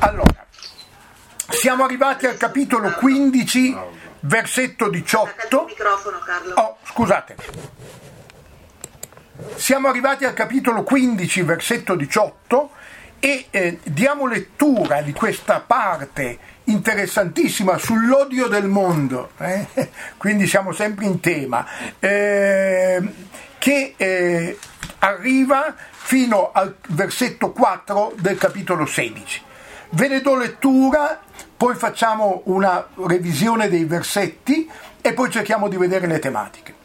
Allora, siamo arrivati al capitolo 15, versetto 18. Oh, scusate. Siamo arrivati al capitolo 15, versetto 18 e diamo lettura di questa parte interessantissima sull'odio del mondo, quindi siamo sempre in tema, che arriva fino al versetto 4 del capitolo 16. Ve ne do lettura, poi facciamo una revisione dei versetti e poi cerchiamo di vedere le tematiche.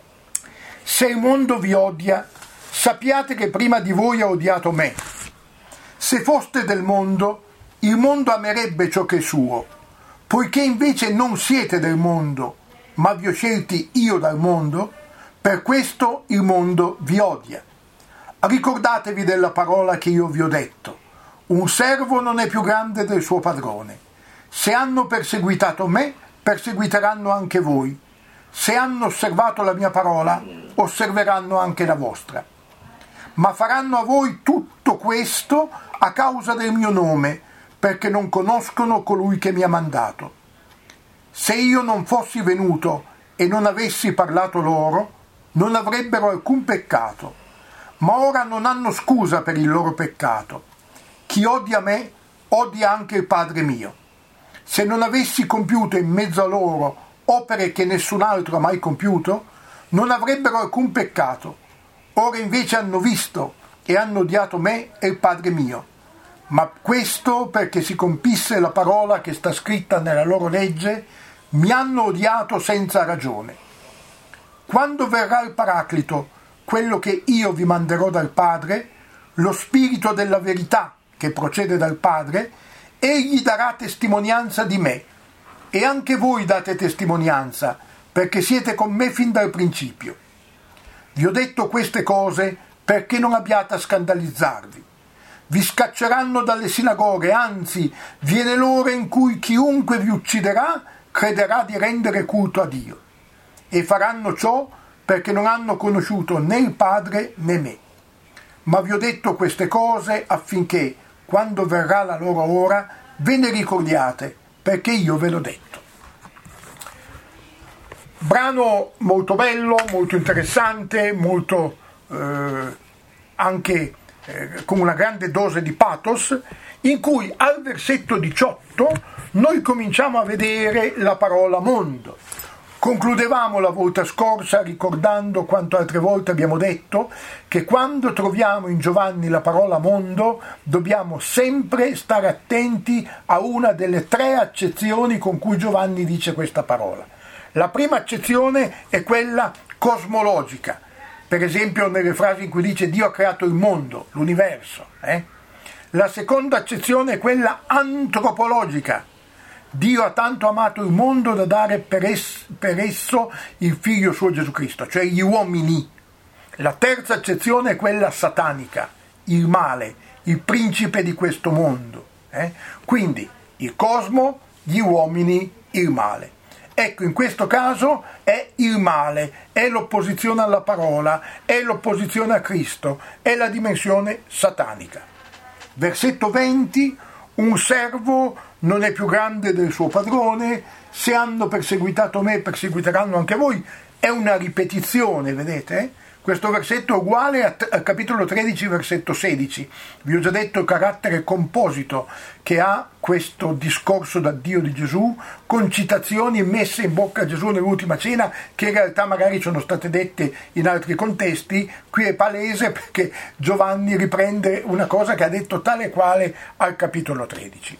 Se il mondo vi odia, sappiate che prima di voi ha odiato me. Se foste del mondo, il mondo amerebbe ciò che è suo. Poiché invece non siete del mondo, ma vi ho scelti io dal mondo, per questo il mondo vi odia. Ricordatevi della parola che io vi ho detto. Un servo non è più grande del suo padrone. Se hanno perseguitato me, perseguiteranno anche voi. Se hanno osservato la mia parola, osserveranno anche la vostra. Ma faranno a voi tutto questo a causa del mio nome, perché non conoscono colui che mi ha mandato. Se io non fossi venuto e non avessi parlato loro, non avrebbero alcun peccato, ma ora non hanno scusa per il loro peccato. Chi odia me, odia anche il Padre mio. Se non avessi compiuto in mezzo a loro opere che nessun altro ha mai compiuto, non avrebbero alcun peccato. Ora invece hanno visto e hanno odiato me e il Padre mio. Ma questo perché si compisse la parola che sta scritta nella loro legge: mi hanno odiato senza ragione. Quando verrà il Paraclito, quello che io vi manderò dal Padre, lo Spirito della verità che procede dal Padre, egli darà testimonianza di me. E anche voi date testimonianza, perché siete con me fin dal principio. Vi ho detto queste cose perché non abbiate a scandalizzarvi. Vi scacceranno dalle sinagoghe, anzi, viene l'ora in cui chiunque vi ucciderà crederà di rendere culto a Dio. E faranno ciò perché non hanno conosciuto né il Padre né me. Ma vi ho detto queste cose affinché, quando verrà la loro ora, ve ne ricordiate, perché io ve l'ho detto. Brano molto bello, molto interessante, molto anche con una grande dose di pathos, in cui al versetto 18 noi cominciamo a vedere la parola mondo. Concludevamo la volta scorsa ricordando quanto altre volte abbiamo detto che quando troviamo in Giovanni la parola mondo dobbiamo sempre stare attenti a una delle tre accezioni con cui Giovanni dice questa parola. La prima accezione è quella cosmologica, per esempio nelle frasi in cui dice Dio ha creato il mondo, l'universo. La seconda accezione è quella antropologica. Dio ha tanto amato il mondo da dare per esso il figlio suo Gesù Cristo, cioè gli uomini. La terza accezione è quella satanica, il male, il principe di questo mondo. Quindi il cosmo, gli uomini, il male. Ecco, in questo caso è il male, è l'opposizione alla parola, è l'opposizione a Cristo, è la dimensione satanica. Versetto 20, un servo non è più grande del suo padrone, se hanno perseguitato me perseguiteranno anche voi. È una ripetizione, vedete? Questo versetto è uguale al capitolo 13, versetto 16. Vi ho già detto il carattere composito che ha questo discorso d'addio di Gesù, con citazioni messe in bocca a Gesù nell'ultima cena, che in realtà magari sono state dette in altri contesti. Qui è palese perché Giovanni riprende una cosa che ha detto tale quale al capitolo 13.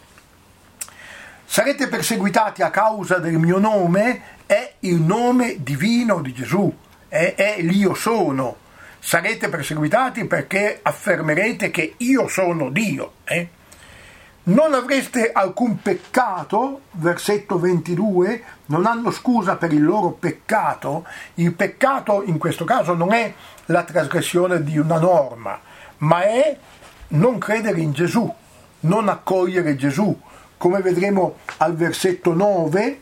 Sarete perseguitati a causa del mio nome, è il nome divino di Gesù. È l'io sono. Sarete perseguitati perché affermerete che io sono Dio. Non avreste alcun peccato, versetto 22, non hanno scusa per il loro peccato. Il peccato in questo caso non è la trasgressione di una norma, ma è non credere in Gesù, non accogliere Gesù, come vedremo al versetto 9,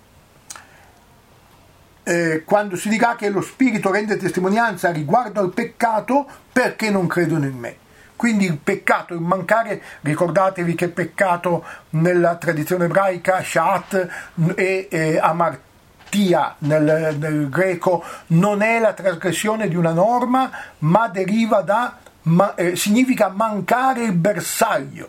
quando si dirà che lo Spirito rende testimonianza riguardo al peccato perché non credono in me. Quindi il peccato, il mancare, ricordatevi che peccato nella tradizione ebraica, shat e amartia nel greco, non è la trasgressione di una norma, ma deriva significa mancare il bersaglio,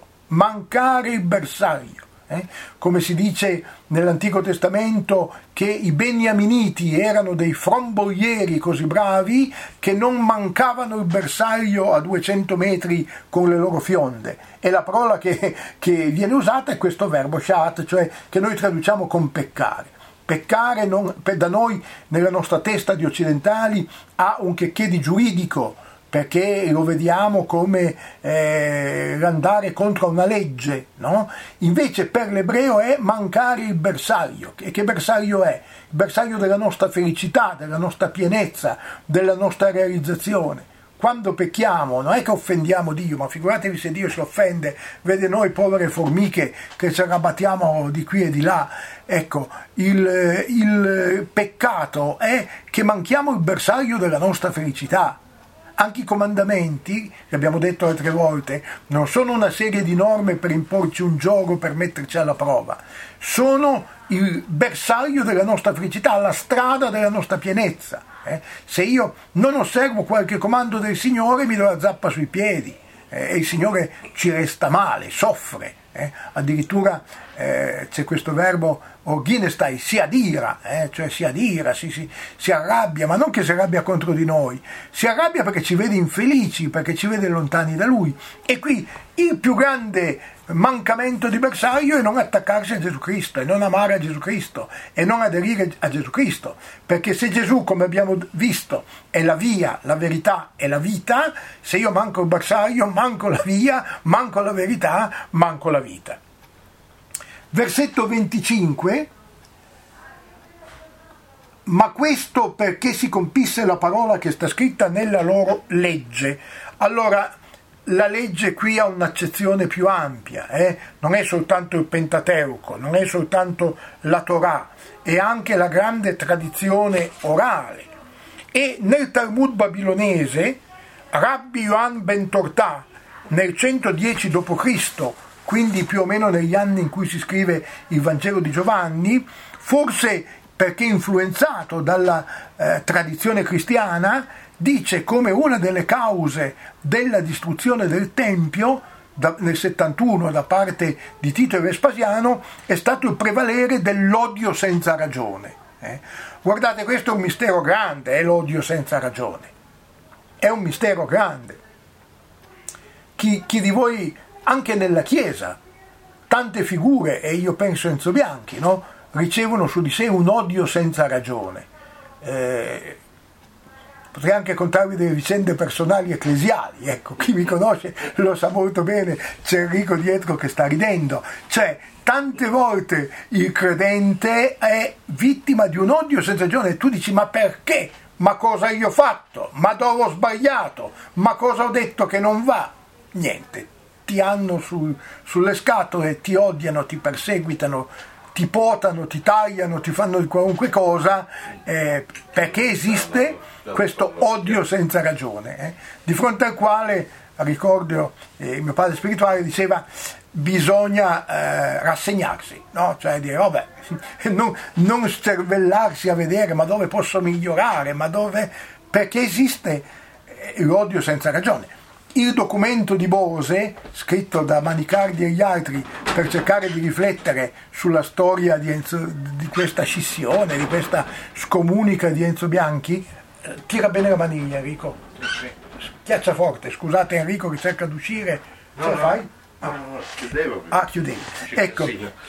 come si dice nell'Antico Testamento che i beniaminiti erano dei fromboieri così bravi che non mancavano il bersaglio a 200 metri con le loro fionde, e la parola che viene usata è questo verbo shat, cioè che noi traduciamo con peccare. Peccare da noi nella nostra testa di occidentali ha un checché di giuridico, perché lo vediamo come andare contro una legge, no? Invece per l'ebreo è mancare il bersaglio. E che bersaglio è? Il bersaglio della nostra felicità, della nostra pienezza, della nostra realizzazione. Quando pecchiamo non è che offendiamo Dio, ma figuratevi se Dio si offende, vede noi povere formiche che ci arrabattiamo di qui e di là. Ecco, il peccato è che manchiamo il bersaglio della nostra felicità. Anche i comandamenti, che abbiamo detto altre volte, non sono una serie di norme per imporci un gioco, per metterci alla prova, sono il bersaglio della nostra felicità, la strada della nostra pienezza. Se io non osservo qualche comando del Signore mi do la zappa sui piedi, e il Signore ci resta male, soffre. Addirittura c'è questo verbo orginestai, si adira, cioè si adira, si arrabbia, ma non che si arrabbia contro di noi, si arrabbia perché ci vede infelici, perché ci vede lontani da Lui. E qui il più grande mancamento di bersaglio è non attaccarsi a Gesù Cristo, e non amare a Gesù Cristo, e non aderire a Gesù Cristo, perché se Gesù, come abbiamo visto, è la via, la verità e la vita, se io manco il bersaglio, manco la via, manco la verità, manco la vita. Versetto 25: ma questo perché si compisse la parola che sta scritta nella loro legge. Allora, la legge qui ha un'accezione più ampia, non è soltanto il Pentateuco, non è soltanto la Torah, è anche la grande tradizione orale. E nel Talmud babilonese, Rabbi Yohan ben Tortà, nel 110 d.C., quindi più o meno negli anni in cui si scrive il Vangelo di Giovanni, forse perché influenzato dalla tradizione cristiana, dice come una delle cause della distruzione del Tempio nel 71 da parte di Tito e Vespasiano è stato il prevalere dell'odio senza ragione. Guardate, questo è un mistero grande, è l'odio senza ragione. È un mistero grande. Chi di voi, anche nella Chiesa, tante figure, e io penso Enzo Bianchi, no? Ricevono su di sé un odio senza ragione. Potrei anche contarvi delle vicende personali ecclesiali, ecco, chi mi conosce lo sa molto bene, c'è Enrico dietro che sta ridendo. Cioè, tante volte il credente è vittima di un odio senza ragione, e tu dici: ma perché? Ma cosa io ho fatto? Ma dove ho sbagliato? Ma cosa ho detto che non va? Niente, ti hanno sulle scatole, ti odiano, ti perseguitano, ti potano, ti tagliano, ti fanno qualunque cosa, perché esiste questo odio senza ragione, di fronte al quale, ricordo, mio padre spirituale diceva: bisogna rassegnarsi, no? Cioè dire, vabbè, non cervellarsi a vedere ma dove posso migliorare, ma dove, perché esiste l'odio senza ragione. Il documento di Bose, scritto da Manicardi e gli altri per cercare di riflettere sulla storia di questa scissione, di questa scomunica di Enzo Bianchi, tira bene la maniglia, Enrico, schiaccia forte, scusate Enrico che cerca di uscire, ce la fai? Chiudevo. Chiudevi. Ecco,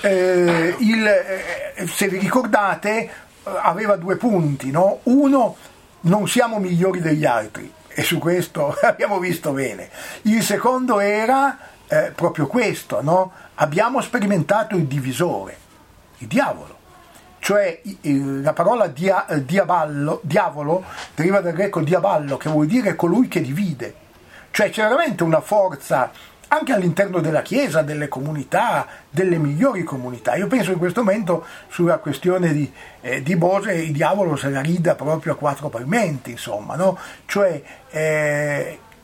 se vi ricordate, aveva due punti, no? Uno, non siamo migliori degli altri, e su questo abbiamo visto bene. Il secondo era proprio questo, no? Abbiamo sperimentato il divisore, il diavolo. Cioè la parola diavolo deriva dal greco diaballo, che vuol dire colui che divide. Cioè c'è veramente una forza anche all'interno della Chiesa, delle comunità, delle migliori comunità. Io penso in questo momento sulla questione di Bose, il diavolo se la rida proprio a quattro pavimenti, insomma, no? Cioè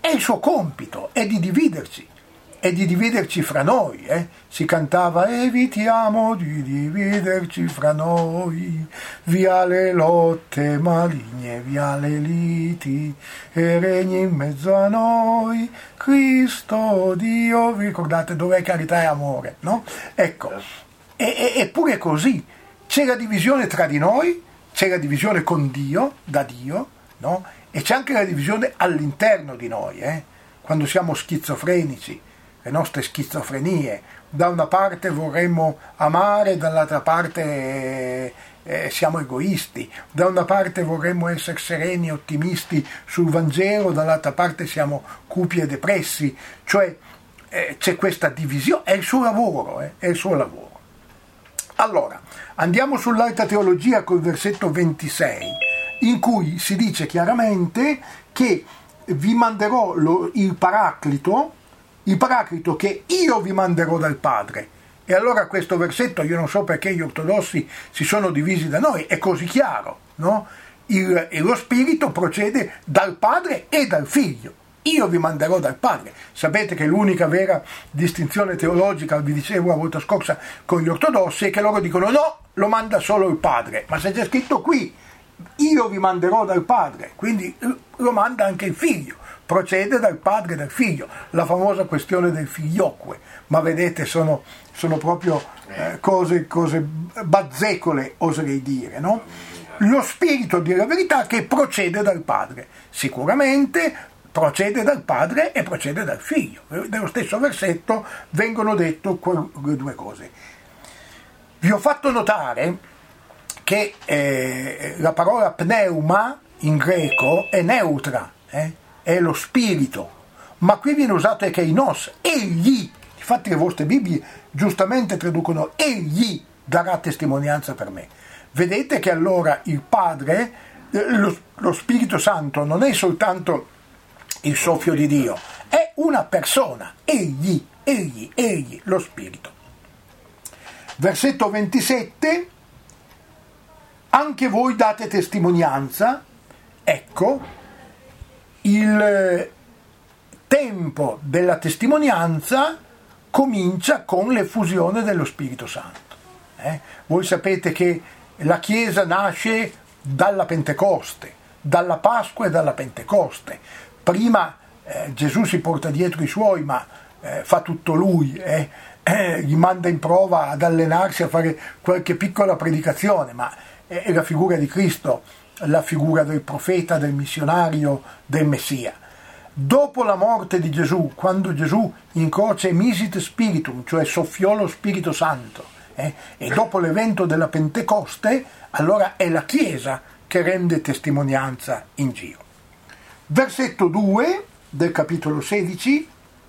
è il suo compito, è di dividerci fra noi. Si cantava: evitiamo di dividerci fra noi, via le lotte maligne, via le liti, e regni in mezzo a noi Cristo Dio. Vi ricordate dov'è carità e amore, no? Ecco, eppure così c'è la divisione tra di noi, c'è la divisione con Dio, da Dio, no? E c'è anche la divisione all'interno di noi, quando siamo schizofrenici, le nostre schizofrenie. Da una parte vorremmo amare, dall'altra parte siamo egoisti, da una parte vorremmo essere sereni e ottimisti sul Vangelo, dall'altra parte siamo cupi e depressi, cioè c'è questa divisione, è il suo lavoro, è il suo lavoro. Allora, andiamo sull'Alta Teologia col versetto 26, in cui si dice chiaramente che vi manderò il Paraclito che io vi manderò dal Padre. E allora questo versetto, io non so perché gli ortodossi si sono divisi da noi, è così chiaro, no? Lo Spirito procede dal Padre e dal Figlio. Io vi manderò dal Padre. Sapete che l'unica vera distinzione teologica, vi dicevo la volta scorsa con gli ortodossi, è che loro dicono no, lo manda solo il Padre, ma se c'è scritto qui io vi manderò dal Padre, quindi lo manda anche il Figlio, procede dal Padre e dal Figlio, la famosa questione del figliocque, ma vedete sono proprio cose bazzecole, oserei dire, no? Lo Spirito, a dire la verità, che procede dal Padre, sicuramente procede dal Padre e procede dal Figlio. Nello stesso versetto vengono dette le due cose. Vi ho fatto notare che la parola pneuma in greco è neutra, è lo spirito, ma qui viene usato ekeinos, egli. Infatti le vostre Bibbie giustamente traducono egli darà testimonianza per me. Vedete che allora il Padre, lo Spirito Santo non è soltanto il soffio di Dio, è una persona, egli, lo Spirito. Versetto 27, anche voi date testimonianza. Ecco, il tempo della testimonianza comincia con l'effusione dello Spirito Santo. Voi sapete che la Chiesa nasce dalla Pentecoste, dalla Pasqua e dalla Pentecoste. Prima Gesù si porta dietro i suoi, ma fa tutto lui, gli manda in prova ad allenarsi a fare qualche piccola predicazione, ma è la figura di Cristo, la figura del profeta, del missionario, del Messia. Dopo la morte di Gesù, quando Gesù incrocia emisit spiritum, cioè soffiò lo Spirito Santo, e dopo l'evento della Pentecoste, allora è la Chiesa che rende testimonianza in giro. Versetto 2 del capitolo 16,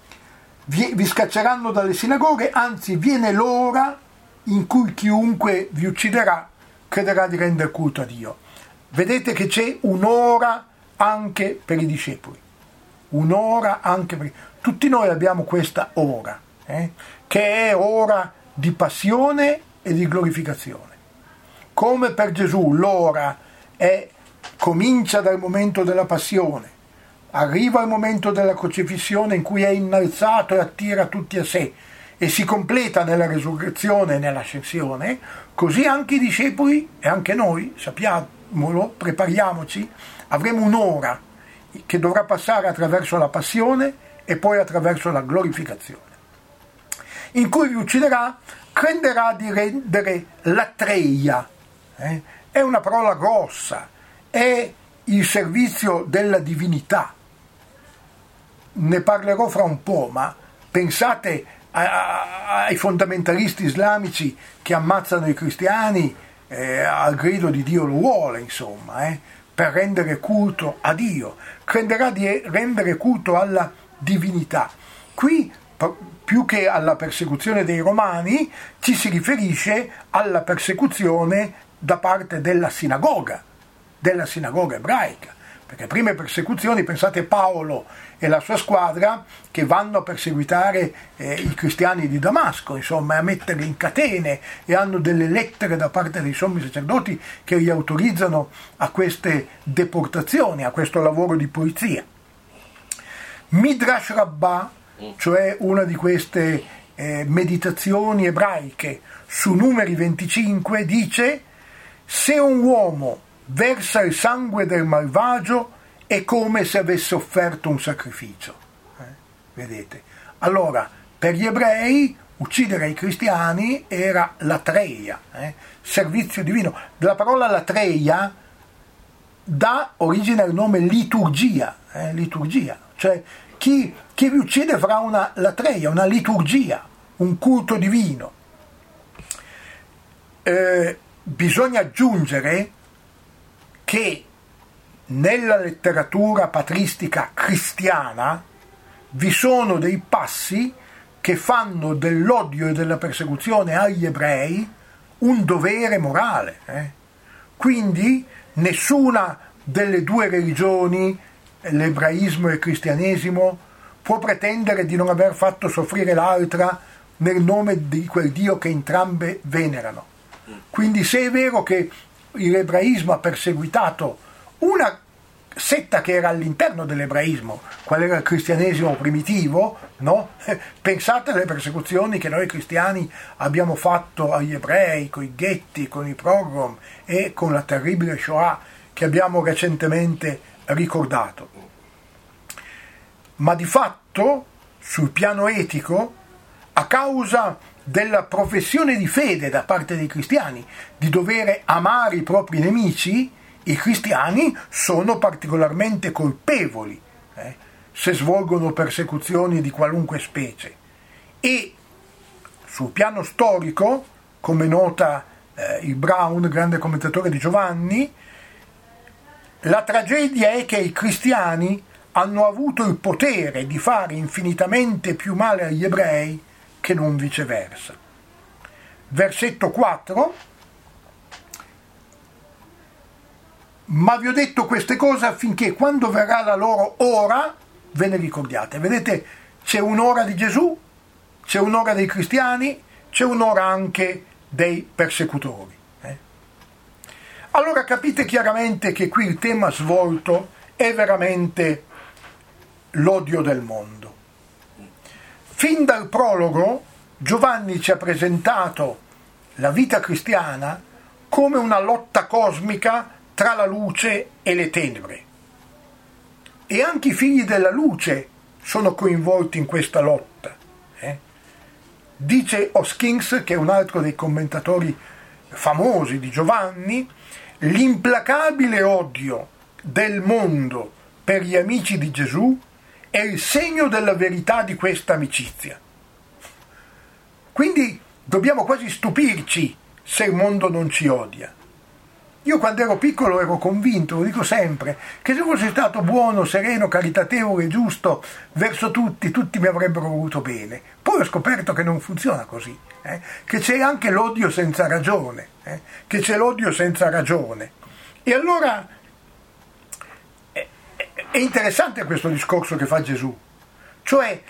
vi scacceranno dalle sinagoghe, anzi viene l'ora in cui chiunque vi ucciderà crederà di rendere culto a Dio. Vedete che c'è un'ora anche per i discepoli, un'ora anche per... Tutti noi abbiamo questa ora, che è ora di passione e di glorificazione. Come per Gesù l'ora comincia dal momento della passione, arriva al momento della crocifissione in cui è innalzato e attira tutti a sé e si completa nella resurrezione e nell'ascensione, così anche i discepoli e anche noi, sappiamolo, prepariamoci, avremo un'ora che dovrà passare attraverso la passione e poi attraverso la glorificazione, in cui vi ucciderà, crederà di rendere latreia, è una parola grossa, è il servizio della divinità. Ne parlerò fra un po', ma pensate ai fondamentalisti islamici che ammazzano i cristiani al grido di Dio lo vuole, insomma, per rendere culto a Dio, crederà di rendere culto alla divinità. Qui più che alla persecuzione dei Romani ci si riferisce alla persecuzione da parte della sinagoga ebraica, perché prime persecuzioni, pensate Paolo e la sua squadra che vanno a perseguitare i cristiani di Damasco, insomma, a metterli in catene, e hanno delle lettere da parte dei sommi sacerdoti che li autorizzano a queste deportazioni, a questo lavoro di polizia. Midrash Rabbah, cioè una di queste meditazioni ebraiche su Numeri 25, dice: se un uomo versa il sangue del malvagio è come se avesse offerto un sacrificio. Vedete? Allora, per gli ebrei uccidere i cristiani era latreia, servizio divino. La parola latreia dà origine al nome liturgia, liturgia, cioè chi vi uccide farà una latreia, una liturgia, un culto divino. Bisogna aggiungere che nella letteratura patristica cristiana vi sono dei passi che fanno dell'odio e della persecuzione agli ebrei un dovere morale. Quindi nessuna delle due religioni, l'ebraismo e il cristianesimo, può pretendere di non aver fatto soffrire l'altra nel nome di quel Dio che entrambe venerano. Quindi se è vero che l'ebraismo ha perseguitato una setta che era all'interno dell'ebraismo, qual era il cristianesimo primitivo, no? Pensate alle persecuzioni che noi cristiani abbiamo fatto agli ebrei, con i ghetti, con i pogrom e con la terribile Shoah che abbiamo recentemente ricordato. Ma di fatto, sul piano etico, a causa della professione di fede da parte dei cristiani di dover amare i propri nemici, i cristiani sono particolarmente colpevoli se svolgono persecuzioni di qualunque specie. E sul piano storico, come nota il Brown, grande commentatore di Giovanni, la tragedia è che i cristiani hanno avuto il potere di fare infinitamente più male agli ebrei che non viceversa. Versetto 4: ma vi ho detto queste cose affinché quando verrà la loro ora ve ne ricordiate. Vedete, c'è un'ora di Gesù, c'è un'ora dei cristiani, c'è un'ora anche dei persecutori. Allora capite chiaramente che qui il tema svolto è veramente l'odio del mondo. Fin dal prologo Giovanni ci ha presentato la vita cristiana come una lotta cosmica tra la luce e le tenebre. E anche i figli della luce sono coinvolti in questa lotta. Dice Hoskins, che è un altro dei commentatori famosi di Giovanni, l'implacabile odio del mondo per gli amici di Gesù è il segno della verità di questa amicizia. Quindi dobbiamo quasi stupirci se il mondo non ci odia. Io quando ero piccolo ero convinto, lo dico sempre, che se fossi stato buono, sereno, caritatevole, giusto verso tutti, tutti mi avrebbero voluto bene. Poi ho scoperto che non funziona così, che c'è anche l'odio senza ragione, che c'è l'odio senza ragione. E allora è interessante questo discorso che fa Gesù, cioè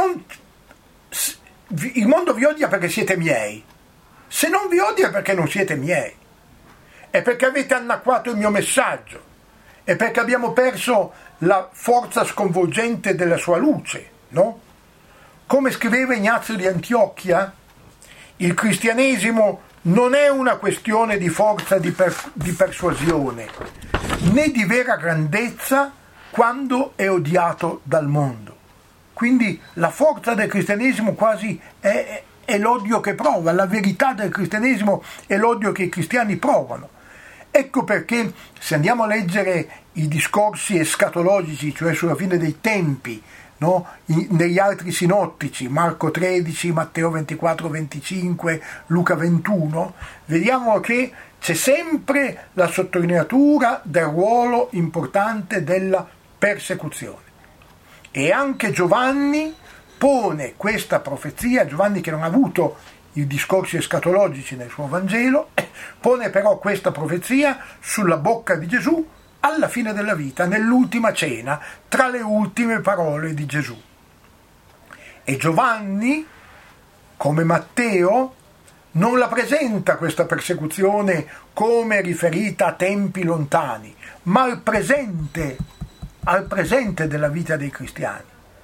il mondo vi odia perché siete miei, se non vi odia è perché non siete miei. È perché avete annacquato il mio messaggio, è perché abbiamo perso la forza sconvolgente della sua luce, no? Come scriveva Ignazio di Antiochia, il cristianesimo non è una questione di forza di persuasione, né di vera grandezza quando è odiato dal mondo. Quindi la forza del cristianesimo quasi è l'odio che prova, la verità del cristianesimo è l'odio che i cristiani provano. Ecco perché se andiamo a leggere i discorsi escatologici, cioè sulla fine dei tempi, no? Negli altri sinottici, Marco 13, Matteo 24, 25, Luca 21, vediamo che c'è sempre la sottolineatura del ruolo importante della persecuzione. E anche Giovanni pone questa profezia, Giovanni che non ha avuto i discorsi escatologici nel suo Vangelo, pone però questa profezia sulla bocca di Gesù alla fine della vita, nell'ultima cena, tra le ultime parole di Gesù. E Giovanni, come Matteo, non la presenta questa persecuzione come riferita a tempi lontani, ma al presente della vita dei cristiani.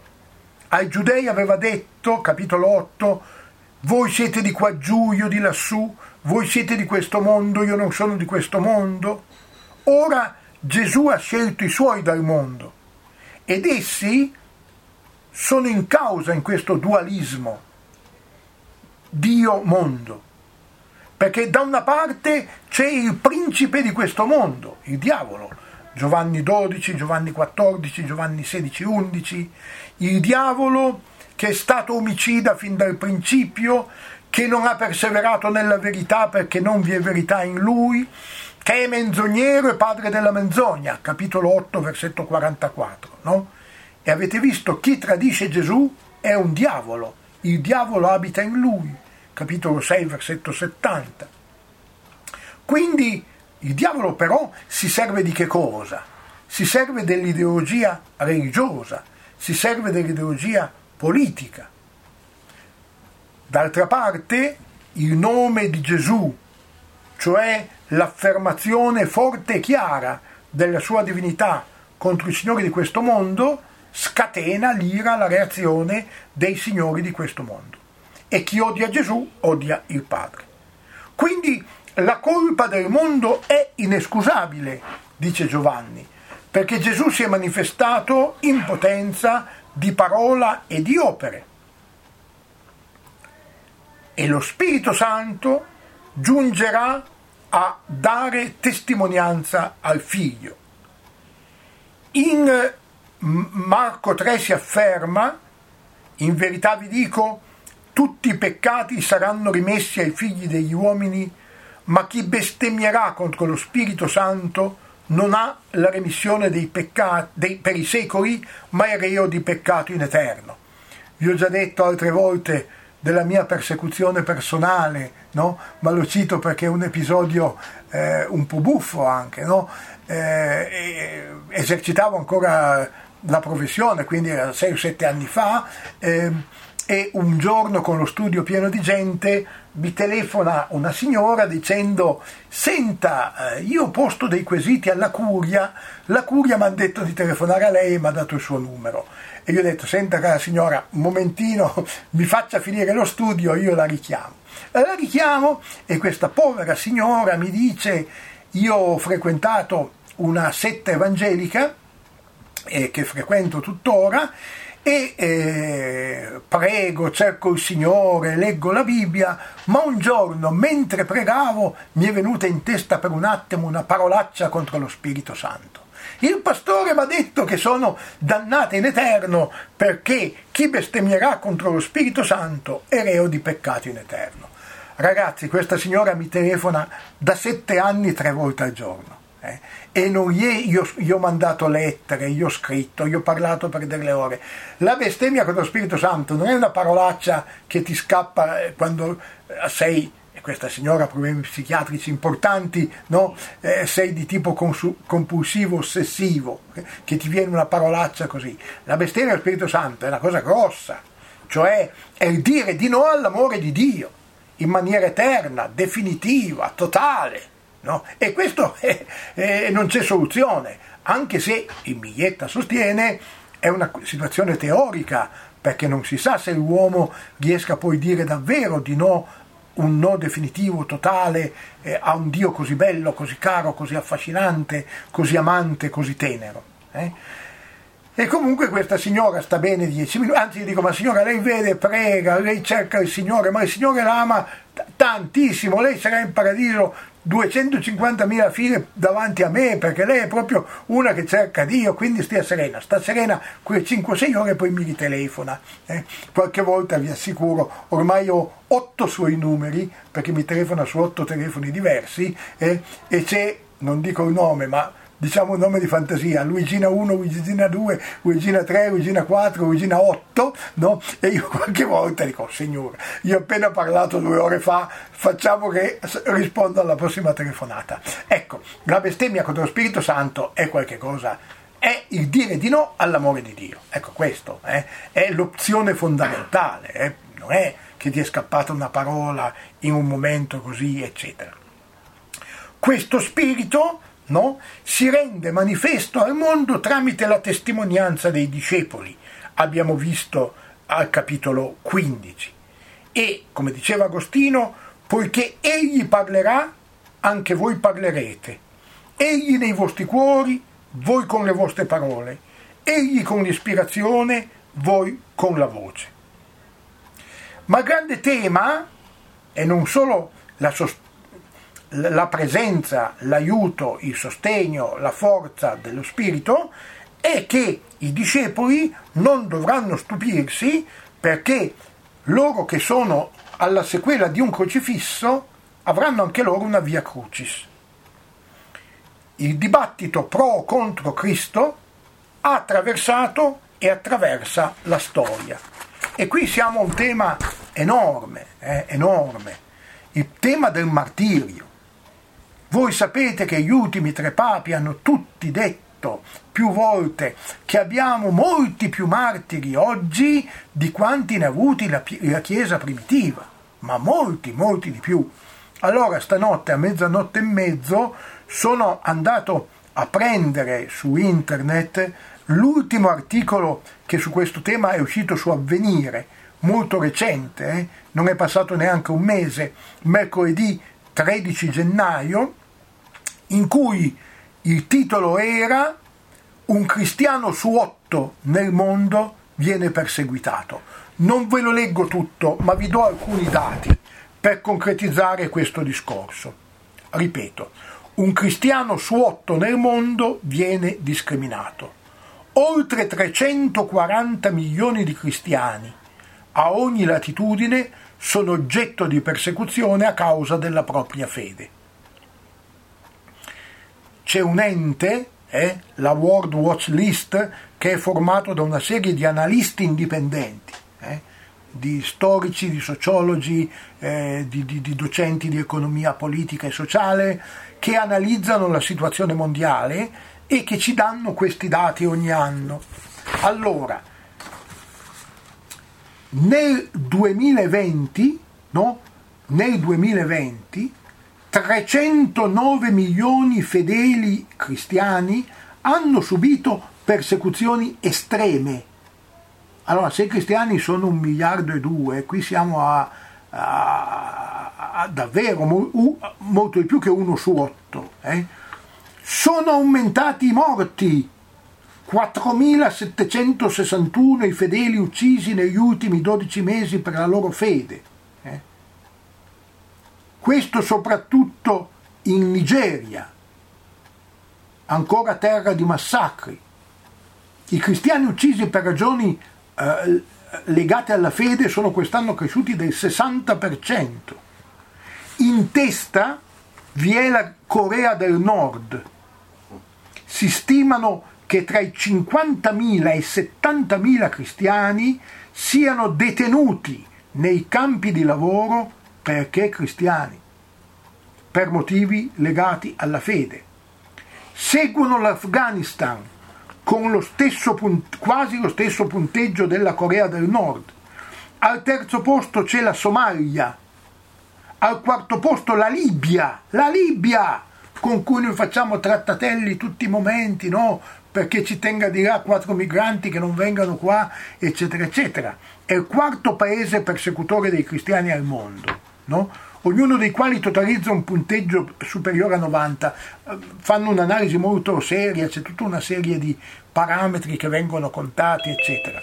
ai giudei aveva detto, capitolo 8, voi siete di qua giù, io di lassù, voi siete di questo mondo, io non sono di questo mondo. Ora Gesù ha scelto i suoi dal mondo ed essi sono in causa in questo dualismo Dio-mondo, perché da una parte c'è il principe di questo mondo, il diavolo, Giovanni 12, Giovanni 14, Giovanni 16, 11, il diavolo che è stato omicida fin dal principio, che non ha perseverato nella verità perché non vi è verità in lui, che è menzognero e padre della menzogna, capitolo 8, versetto 44, no? E avete visto, chi tradisce Gesù è un diavolo, il diavolo abita in lui, capitolo 6, versetto 70. Quindi il diavolo però si serve di che cosa? Si serve dell'ideologia religiosa, si serve dell'ideologia politica. D'altra parte, il nome di Gesù, cioè l'affermazione forte e chiara della sua divinità contro i signori di questo mondo, scatena l'ira, la reazione dei signori di questo mondo. E chi odia Gesù odia il Padre. Quindi la colpa del mondo è inescusabile, dice Giovanni, perché Gesù si è manifestato in potenza di parola e di opere. E lo Spirito Santo giungerà a dare testimonianza al Figlio. In Marco 3 si afferma, in verità vi dico, tutti i peccati saranno rimessi ai figli degli uomini, ma chi bestemmierà contro lo Spirito Santo non ha la remissione dei peccati per i secoli, ma è reo di peccato in eterno. Vi ho già detto altre volte della mia persecuzione personale, no? Ma lo cito perché è un episodio un po' buffo anche, no? Esercitavo ancora la professione, quindi era 6 o 7 anni fa, e un giorno con lo studio pieno di gente mi telefona una signora dicendo: senta, io ho posto dei quesiti alla curia, la curia mi ha detto di telefonare a lei e mi ha dato il suo numero. E io ho detto: senta cara signora, un momentino, mi faccia finire lo studio, io la richiamo. La richiamo e questa povera signora mi dice: io ho frequentato una setta evangelica che frequento tuttora e prego, cerco il Signore, leggo la Bibbia, ma un giorno mentre pregavo mi è venuta in testa per un attimo una parolaccia contro lo Spirito Santo. Il pastore mi ha detto che sono dannata in eterno perché chi bestemmierà contro lo Spirito Santo è reo di peccato in eterno. Ragazzi, questa signora mi telefona da 7 anni 3 volte al giorno. E non io ho mandato lettere, io ho scritto, io ho parlato per delle ore. La bestemmia contro lo Spirito Santo non è una parolaccia che ti scappa quando sei, e questa signora ha problemi psichiatrici importanti, no? Sei di tipo compulsivo ossessivo, che ti viene una parolaccia così. La bestemmia dello Spirito Santo è una cosa grossa, cioè è il dire di no all'amore di Dio in maniera eterna, definitiva, totale. No? E questo non c'è soluzione, anche se il Miglietta sostiene è una situazione teorica, perché non si sa se l'uomo riesca poi a dire davvero di no, un no definitivo, totale, a un Dio così bello, così caro, così affascinante, così amante, così tenero. E comunque questa signora sta bene 10 minuti, anzi gli dico: ma signora, lei vede, prega, lei cerca il Signore, ma il Signore la ama tantissimo, lei sarà in paradiso 250.000 file davanti a me, perché lei è proprio una che cerca Dio, quindi stia serena, sta serena quelle 5-6 ore e poi mi ritelefona. Qualche volta vi assicuro, ormai ho 8 suoi numeri, perché mi telefona su 8 telefoni diversi, e c'è, non dico il nome, ma diciamo un nome di fantasia: Luigina 1, Luigina 2, Luigina 3, Luigina 4, Luigina 8, no? E io qualche volta dico: Signore, io ho appena parlato 2 ore fa, facciamo che rispondo alla prossima telefonata. Ecco, la bestemmia contro lo Spirito Santo è qualche cosa, è il dire di no all'amore di Dio. Ecco, questo è l'opzione fondamentale, non è che ti è scappata una parola in un momento così, eccetera. Questo spirito, no, si rende manifesto al mondo tramite la testimonianza dei discepoli. Abbiamo visto al capitolo 15. E, come diceva Agostino, poiché egli parlerà, anche voi parlerete. Egli nei vostri cuori, voi con le vostre parole. Egli con l'ispirazione, voi con la voce. Ma il grande tema è non solo la presenza, l'aiuto, il sostegno, la forza dello Spirito, è che i discepoli non dovranno stupirsi perché loro che sono alla sequela di un crocifisso avranno anche loro una via crucis. Il dibattito pro o contro Cristo ha attraversato e attraversa la storia. E qui siamo a un tema enorme, enorme, il tema del martirio. Voi sapete che gli ultimi 3 papi hanno tutti detto più volte che abbiamo molti più martiri oggi di quanti ne ha avuti la Chiesa primitiva, ma molti di più. Allora stanotte a 00:30 sono andato a prendere su internet l'ultimo articolo che su questo tema è uscito su Avvenire, molto recente, non è passato neanche un mese, mercoledì 13 gennaio, in cui il titolo era "Un cristiano su 8 nel mondo viene perseguitato". Non ve lo leggo tutto, ma vi do alcuni dati per concretizzare questo discorso. Ripeto, un cristiano su 8 nel mondo viene discriminato. Oltre 340 milioni di cristiani a ogni latitudine sono oggetto di persecuzione a causa della propria fede. C'è un ente, la World Watch List, che è formato da una serie di analisti indipendenti, di storici, di sociologi, di docenti di economia politica e sociale, che analizzano la situazione mondiale e che ci danno questi dati ogni anno. Allora, nel 2020, 309 milioni fedeli cristiani hanno subito persecuzioni estreme. Allora, se i cristiani sono 1,2 miliardi, qui siamo a davvero molto di più che 1 su 8. Sono aumentati i morti, 4.761 i fedeli uccisi negli ultimi 12 mesi per la loro fede. Questo soprattutto in Nigeria, ancora terra di massacri. I cristiani uccisi per ragioni legate alla fede sono quest'anno cresciuti del 60%. In testa vi è la Corea del Nord. Si stimano che tra i 50.000 e i 70.000 cristiani siano detenuti nei campi di lavoro perché cristiani, per motivi legati alla fede. Seguono l'Afghanistan con quasi lo stesso punteggio della Corea del Nord. Al terzo posto c'è la Somalia, al quarto posto la Libia, con cui noi facciamo trattatelli tutti i momenti, no? Perché ci tenga di là 4 migranti che non vengano qua, eccetera, eccetera. È il quarto paese persecutore dei cristiani al mondo, no? Ognuno dei quali totalizza un punteggio superiore a 90. Fanno un'analisi molto seria, c'è tutta una serie di parametri che vengono contati, eccetera.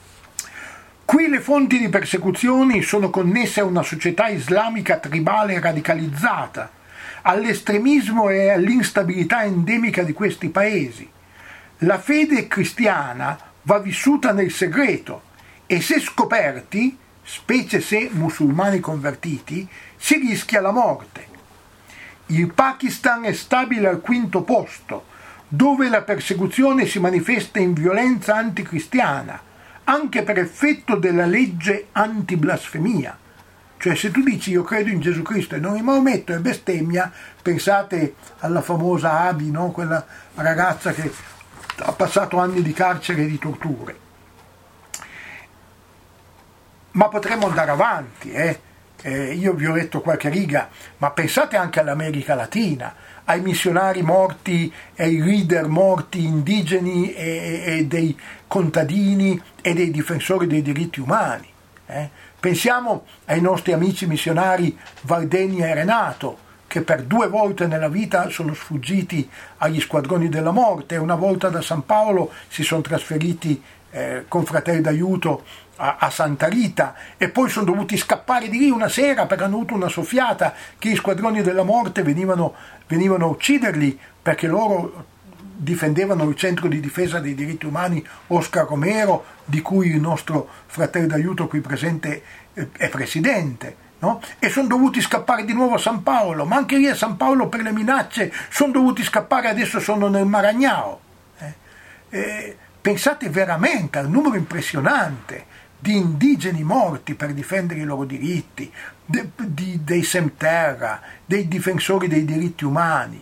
Qui le fonti di persecuzioni sono connesse a una società islamica tribale radicalizzata, all'estremismo e all'instabilità endemica di questi paesi. La fede cristiana va vissuta nel segreto e se scoperti, specie se musulmani convertiti, si rischia la morte. Il Pakistan è stabile al quinto posto, dove la persecuzione si manifesta in violenza anticristiana, anche per effetto della legge antiblasfemia. Cioè, se tu dici io credo in Gesù Cristo e non in Maometto è bestemmia, pensate alla famosa Abi, no? Quella ragazza che ha passato anni di carcere e di torture. Ma potremmo andare avanti, io vi ho letto qualche riga, ma pensate anche all'America Latina, ai missionari morti, ai leader morti indigeni e dei contadini e dei difensori dei diritti umani. Pensiamo ai nostri amici missionari Valdenia e Renato, che per 2 volte nella vita sono sfuggiti agli squadroni della morte, una volta da San Paolo si sono trasferiti con Fratelli d'Aiuto a Santa Rita e poi sono dovuti scappare di lì una sera perché hanno avuto una soffiata che gli squadroni della morte venivano a ucciderli perché loro difendevano il centro di difesa dei diritti umani Oscar Romero, di cui il nostro Fratello d'Aiuto qui presente è presidente. No? E sono dovuti scappare di nuovo a San Paolo, ma anche lì a San Paolo per le minacce sono dovuti scappare, adesso sono nel Maragnao. Pensate veramente al numero impressionante di indigeni morti per difendere i loro diritti, dei Semterra, dei difensori dei diritti umani.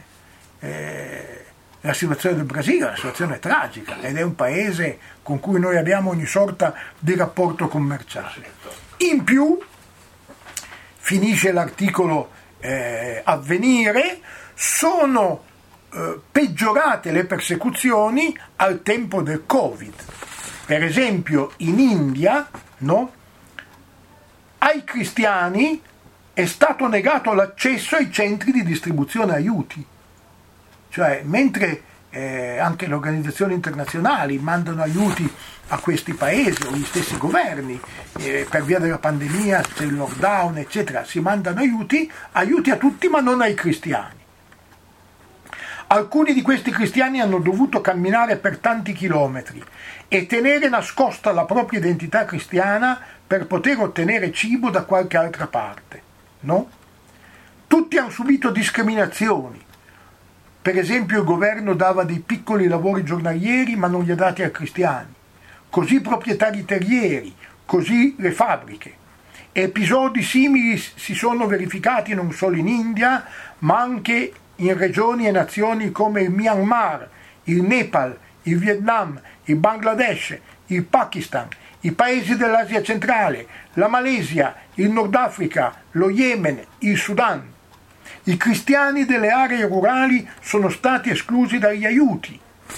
La situazione del Brasile è una situazione tragica ed è un paese con cui noi abbiamo ogni sorta di rapporto commerciale. In più, finisce l'articolo Avvenire, sono peggiorate le persecuzioni al tempo del Covid. Per esempio in India, no? Ai cristiani è stato negato l'accesso ai centri di distribuzione aiuti. Cioè, mentre anche le organizzazioni internazionali mandano aiuti a questi paesi o gli stessi governi, per via della pandemia, c'è il lockdown, eccetera, si mandano aiuti a tutti ma non ai cristiani. Alcuni di questi cristiani hanno dovuto camminare per tanti chilometri e tenere nascosta la propria identità cristiana per poter ottenere cibo da qualche altra parte, no? Tutti hanno subito discriminazioni. Per esempio il governo dava dei piccoli lavori giornalieri ma non li ha dati ai cristiani, così i proprietari terrieri, così le fabbriche. Episodi simili si sono verificati non solo in India, ma anche in regioni e nazioni come il Myanmar, il Nepal, il Vietnam, il Bangladesh, il Pakistan, i paesi dell'Asia centrale, la Malesia, il Nord Africa, lo Yemen, il Sudan. I cristiani delle aree rurali sono stati esclusi dagli aiuti.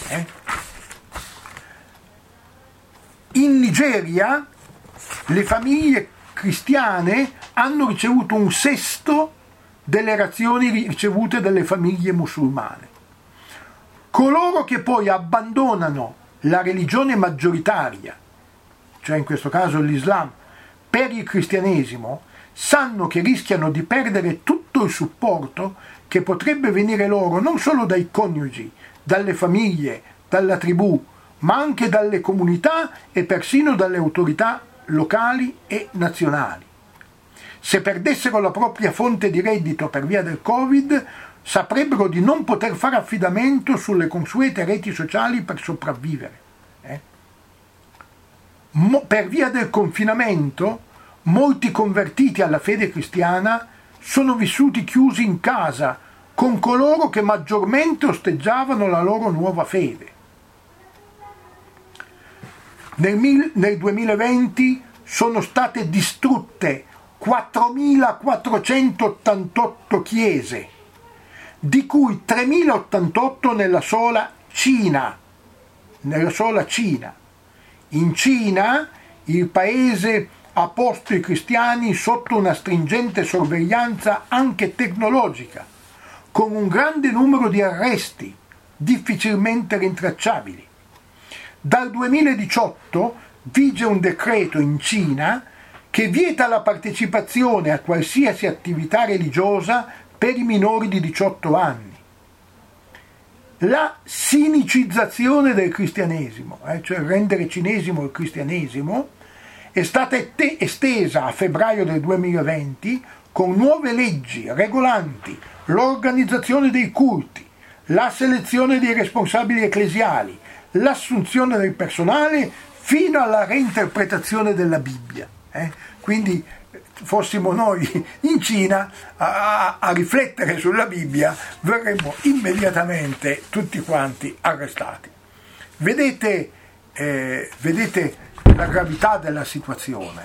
In Nigeria le famiglie cristiane hanno ricevuto 1/6 delle razioni ricevute dalle famiglie musulmane. Coloro che poi abbandonano la religione maggioritaria, cioè in questo caso l'Islam, per il cristianesimo, sanno che rischiano di perdere tutto il supporto che potrebbe venire loro non solo dai coniugi, dalle famiglie, dalla tribù, ma anche dalle comunità e persino dalle autorità locali e nazionali. Se perdessero la propria fonte di reddito per via del Covid, saprebbero di non poter fare affidamento sulle consuete reti sociali per sopravvivere. Per via del confinamento, molti convertiti alla fede cristiana sono vissuti chiusi in casa con coloro che maggiormente osteggiavano la loro nuova fede. Nel 2020 sono state distrutte 4.488 chiese, di cui 3.088 nella sola Cina. In Cina, il paese ha posto i cristiani sotto una stringente sorveglianza anche tecnologica, con un grande numero di arresti difficilmente rintracciabili. Dal 2018 vige un decreto in Cina che vieta la partecipazione a qualsiasi attività religiosa per i minori di 18 anni. La sinicizzazione del cristianesimo, cioè rendere cinesimo il cristianesimo, è stata estesa a febbraio del 2020 con nuove leggi regolanti l'organizzazione dei culti, la selezione dei responsabili ecclesiali, l'assunzione del personale fino alla reinterpretazione della Bibbia. Quindi fossimo noi in Cina a riflettere sulla Bibbia, verremmo immediatamente tutti quanti arrestati. Vedete la gravità della situazione,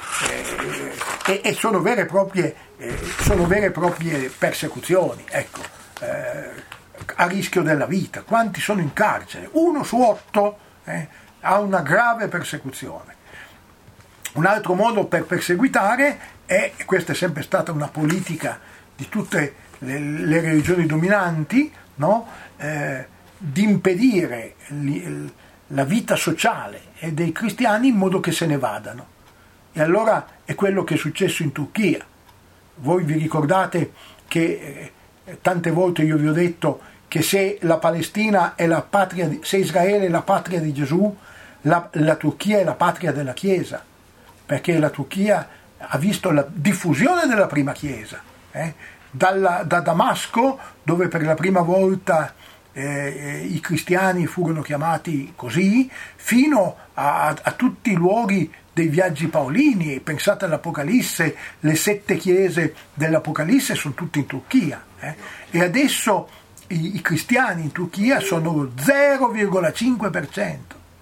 e sono vere e proprie persecuzioni, ecco, a rischio della vita. Quanti sono in carcere? 1 su 8 ha una grave persecuzione. Un altro modo per perseguitare è, e questa è sempre stata una politica di tutte le religioni dominanti, no? Di impedire la vita sociale dei cristiani in modo che se ne vadano. E allora è quello che è successo in Turchia. Voi vi ricordate che tante volte io vi ho detto che se la Palestina è la patria, se Israele è la patria di Gesù, la Turchia è la patria della Chiesa, perché la Turchia ha visto la diffusione della prima Chiesa, da Damasco, dove per la prima volta i cristiani furono chiamati così, fino a tutti i luoghi dei viaggi paolini. Pensate all'Apocalisse, le 7 chiese dell'Apocalisse sono tutte in Turchia, e adesso i cristiani in Turchia sono 0,5%,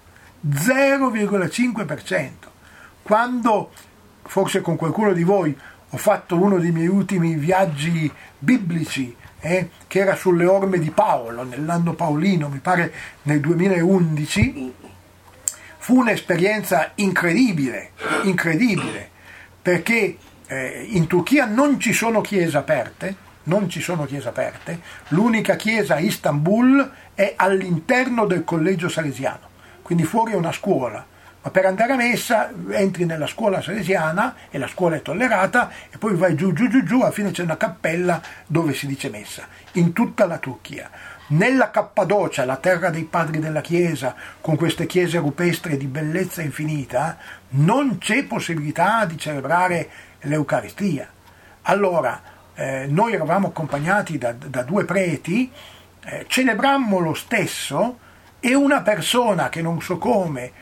0,5%. Quando, forse con qualcuno di voi, ho fatto uno dei miei ultimi viaggi biblici, che era sulle orme di Paolo, nell'anno paolino, mi pare nel 2011, fu un'esperienza incredibile, perché in Turchia non ci sono chiese aperte, l'unica chiesa a Istanbul è all'interno del collegio salesiano, quindi fuori è una scuola. Ma per andare a messa entri nella scuola salesiana e la scuola è tollerata, e poi vai giù, alla fine c'è una cappella dove si dice messa, in tutta la Turchia. Nella Cappadocia, la terra dei padri della Chiesa, con queste chiese rupestri di bellezza infinita, non c'è possibilità di celebrare l'Eucaristia. Allora, noi eravamo accompagnati da 2 preti, celebrammo lo stesso, e una persona che non so come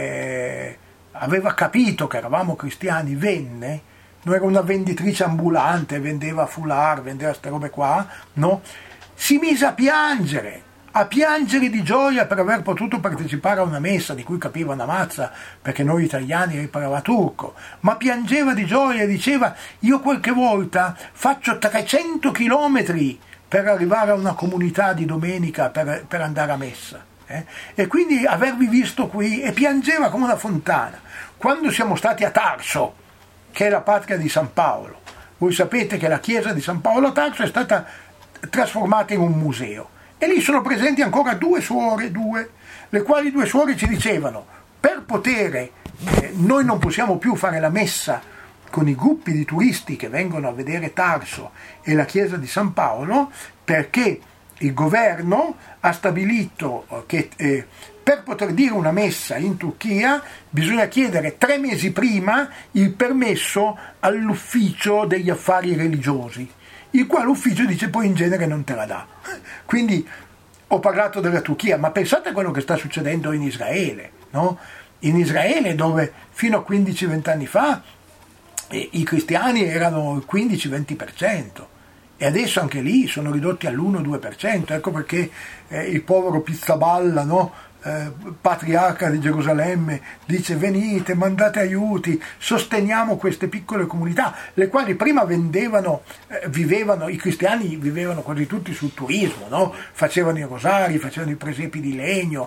aveva capito che eravamo cristiani venne, non era una venditrice ambulante, vendeva foulard, vendeva queste robe qua, no? Si mise a piangere di gioia per aver potuto partecipare a una messa di cui capiva una mazza, perché noi italiani parlava turco, ma piangeva di gioia e diceva: io qualche volta faccio 300 chilometri per arrivare a una comunità di domenica per andare a messa. E quindi avervi visto qui, e piangeva come una fontana. Quando siamo stati a Tarso, che è la patria di San Paolo, voi sapete che la chiesa di San Paolo a Tarso è stata trasformata in un museo, e lì sono presenti ancora 2 suore, le quali 2 suore ci dicevano: per potere, noi non possiamo più fare la messa con i gruppi di turisti che vengono a vedere Tarso e la chiesa di San Paolo, perché il governo ha stabilito che per poter dire una messa in Turchia bisogna chiedere 3 mesi prima il permesso all'ufficio degli affari religiosi, il quale ufficio dice poi in genere non te la dà. Quindi ho parlato della Turchia, ma pensate a quello che sta succedendo in Israele, no? In Israele, dove fino a 15-20 anni fa i cristiani erano il 15-20%. E adesso anche lì sono ridotti all'1-2%, ecco perché il povero Pizzaballa, no? Patriarca di Gerusalemme, dice: venite, mandate aiuti, sosteniamo queste piccole comunità, le quali prima vivevano, i cristiani vivevano quasi tutti sul turismo, no? Facevano i rosari, facevano i presepi di legno,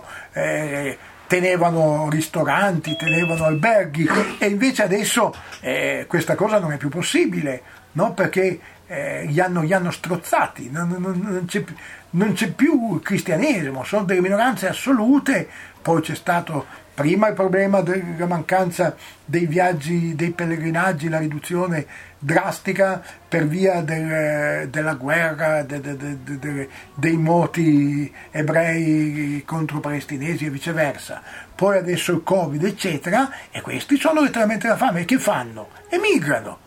tenevano ristoranti, tenevano alberghi, e invece adesso questa cosa non è più possibile, no? Perché li hanno strozzati, non c'è più cristianesimo, sono delle minoranze assolute. Poi c'è stato prima il problema della mancanza dei viaggi, dei pellegrinaggi, la riduzione drastica per via della guerra, dei moti ebrei contro palestinesi e viceversa. Poi adesso il Covid, eccetera, e questi sono letteralmente la fame. E che fanno? Emigrano.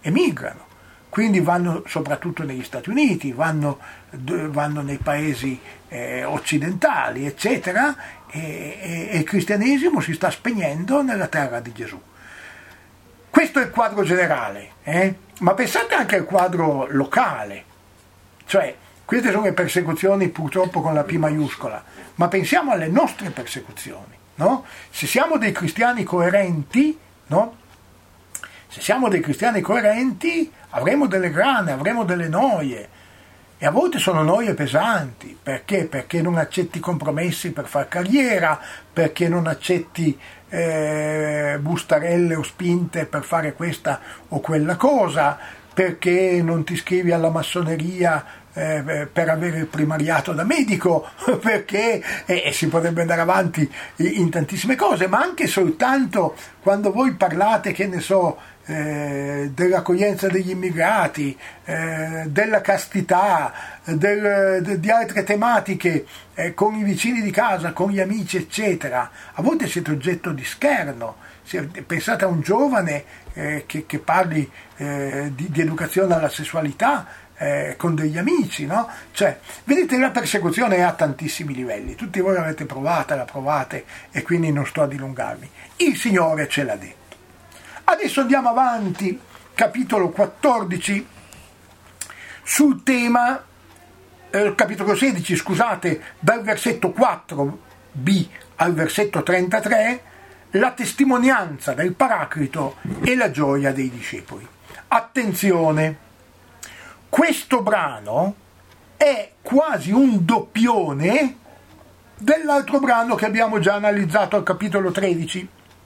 Quindi vanno soprattutto negli Stati Uniti, vanno nei paesi occidentali, eccetera, e il cristianesimo si sta spegnendo nella terra di Gesù. Questo è il quadro generale, ma pensate anche al quadro locale, cioè queste sono le persecuzioni purtroppo con la P maiuscola, ma pensiamo alle nostre persecuzioni. no? Se siamo dei cristiani coerenti, no? Se siamo dei cristiani coerenti avremo delle grane, avremo delle noie, e a volte sono noie pesanti. Perché? Perché non accetti compromessi per far carriera, perché non accetti bustarelle o spinte per fare questa o quella cosa, perché non ti iscrivi alla massoneria per avere il primariato da medico, perché si potrebbe andare avanti in tantissime cose, ma anche soltanto quando voi parlate, che ne so, dell'accoglienza degli immigrati, della castità, di altre tematiche con i vicini di casa, con gli amici, eccetera, a volte siete oggetto di scherno. Pensate a un giovane che parli di educazione alla sessualità con degli amici, no? Cioè, vedete, la persecuzione è a tantissimi livelli, tutti voi l'avete provata, la provate, e quindi non sto a dilungarmi. Il Signore ce l'ha detto. Adesso andiamo avanti, capitolo 14, sul tema, capitolo 16, scusate, dal versetto 4b al versetto 33, la testimonianza del Paraclito e la gioia dei discepoli. Attenzione, questo brano è quasi un doppione dell'altro brano che abbiamo già analizzato al capitolo 13,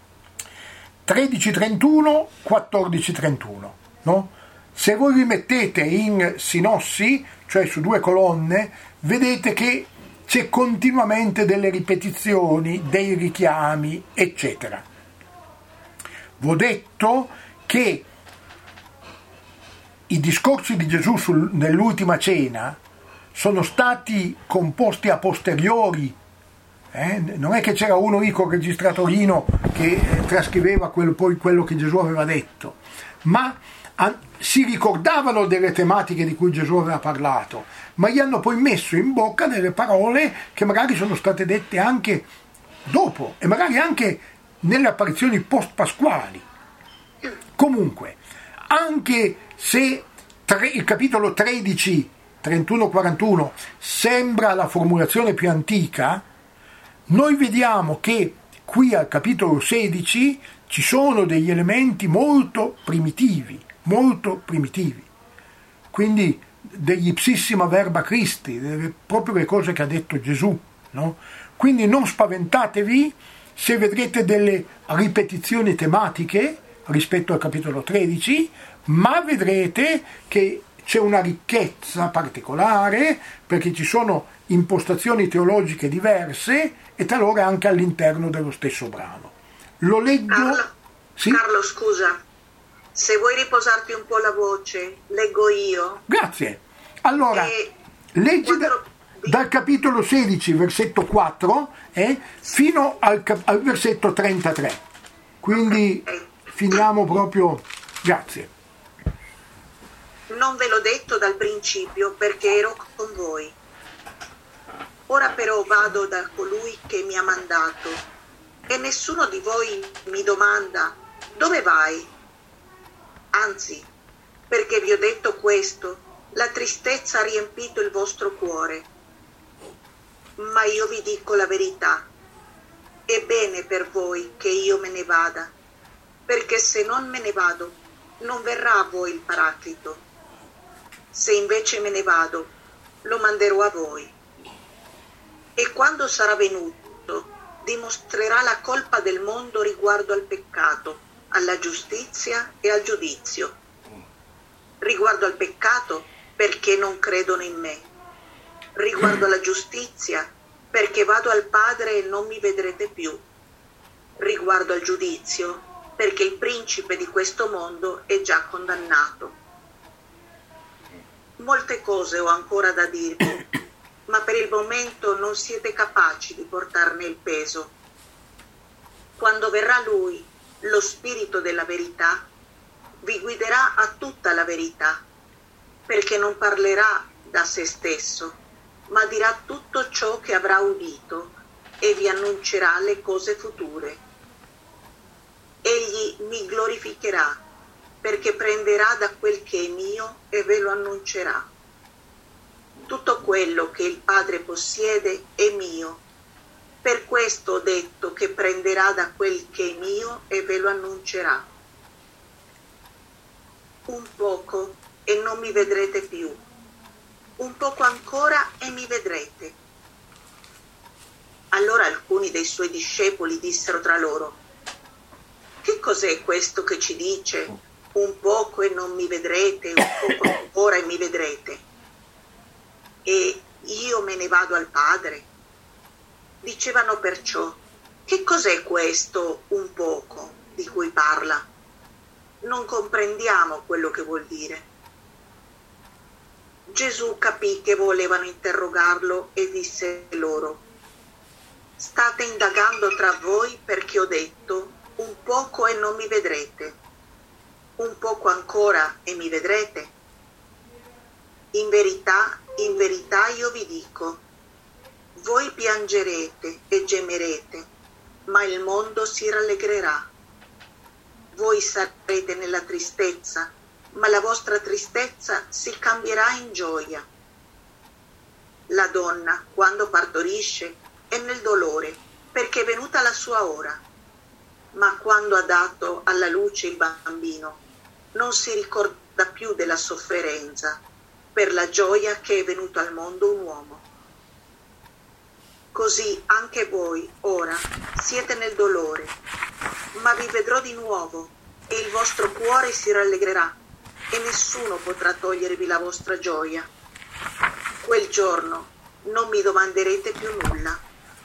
13:31, 14:31, no? Se voi li mettete in sinossi, cioè su due colonne, vedete che c'è continuamente delle ripetizioni, dei richiami, eccetera. V'ho detto che i discorsi di Gesù nell'ultima cena sono stati composti a posteriori. Non è che c'era uno lì col registratorino che trascriveva quello che Gesù aveva detto, ma si ricordavano delle tematiche di cui Gesù aveva parlato, ma gli hanno poi messo in bocca delle parole che magari sono state dette anche dopo, e magari anche nelle apparizioni post-pasquali. Comunque, anche se il capitolo 13, 31-41 sembra la formulazione più antica, noi vediamo che qui al capitolo 16 ci sono degli elementi molto primitivi, quindi degli ipsissima verba Christi, proprio le cose che ha detto Gesù, no? Quindi non spaventatevi se vedrete delle ripetizioni tematiche rispetto al capitolo 13, ma vedrete che c'è una ricchezza particolare, perché ci sono impostazioni teologiche diverse e talora anche all'interno dello stesso brano. Lo leggo. Carlo, sì? Carlo, scusa, se vuoi riposarti un po' la voce, leggo io. Grazie. Allora, leggi dal capitolo 16, versetto 4, fino al versetto 33. Quindi finiamo proprio. Grazie. Non ve l'ho detto dal principio perché ero con voi. Ora però vado da colui che mi ha mandato e nessuno di voi mi domanda: dove vai? Anzi, perché vi ho detto questo, la tristezza ha riempito il vostro cuore. Ma io vi dico la verità. È bene per voi che io me ne vada, perché se non me ne vado, non verrà a voi il Paraclito. Se invece me ne vado, lo manderò a voi. E quando sarà venuto, dimostrerà la colpa del mondo riguardo al peccato, alla giustizia e al giudizio. Riguardo al peccato, perché non credono in me. Riguardo alla giustizia, perché vado al Padre e non mi vedrete più. Riguardo al giudizio, perché il principe di questo mondo è già condannato. Molte cose ho ancora da dirvi, ma per il momento non siete capaci di portarne il peso. Quando verrà Lui, lo Spirito della verità, vi guiderà a tutta la verità, perché non parlerà da se stesso, ma dirà tutto ciò che avrà udito e vi annuncerà le cose future. Egli mi glorificherà, perché prenderà da quel che è mio e ve lo annuncerà. Tutto quello che il Padre possiede è mio. Per questo ho detto che prenderà da quel che è mio e ve lo annuncerà. Un poco e non mi vedrete più. Un poco ancora e mi vedrete. Allora alcuni dei suoi discepoli dissero tra loro: che cos'è questo che ci dice? Un poco e non mi vedrete, un poco ancora e mi vedrete. E io me ne vado al Padre. Dicevano perciò: che cos'è questo un poco di cui parla? Non comprendiamo quello che vuol dire. Gesù capì che volevano interrogarlo e disse loro: state indagando tra voi perché ho detto un poco e non mi vedrete, un poco ancora e mi vedrete? In verità io vi dico, voi piangerete e gemerete, ma il mondo si rallegrerà. Voi sarete nella tristezza, ma la vostra tristezza si cambierà in gioia. La donna, quando partorisce, è nel dolore, perché è venuta la sua ora. Ma quando ha dato alla luce il bambino, non si ricorda più della sofferenza, per la gioia che è venuto al mondo un uomo. Così anche voi, ora, siete nel dolore, ma vi vedrò di nuovo, e il vostro cuore si rallegrerà, e nessuno potrà togliervi la vostra gioia. Quel giorno non mi domanderete più nulla.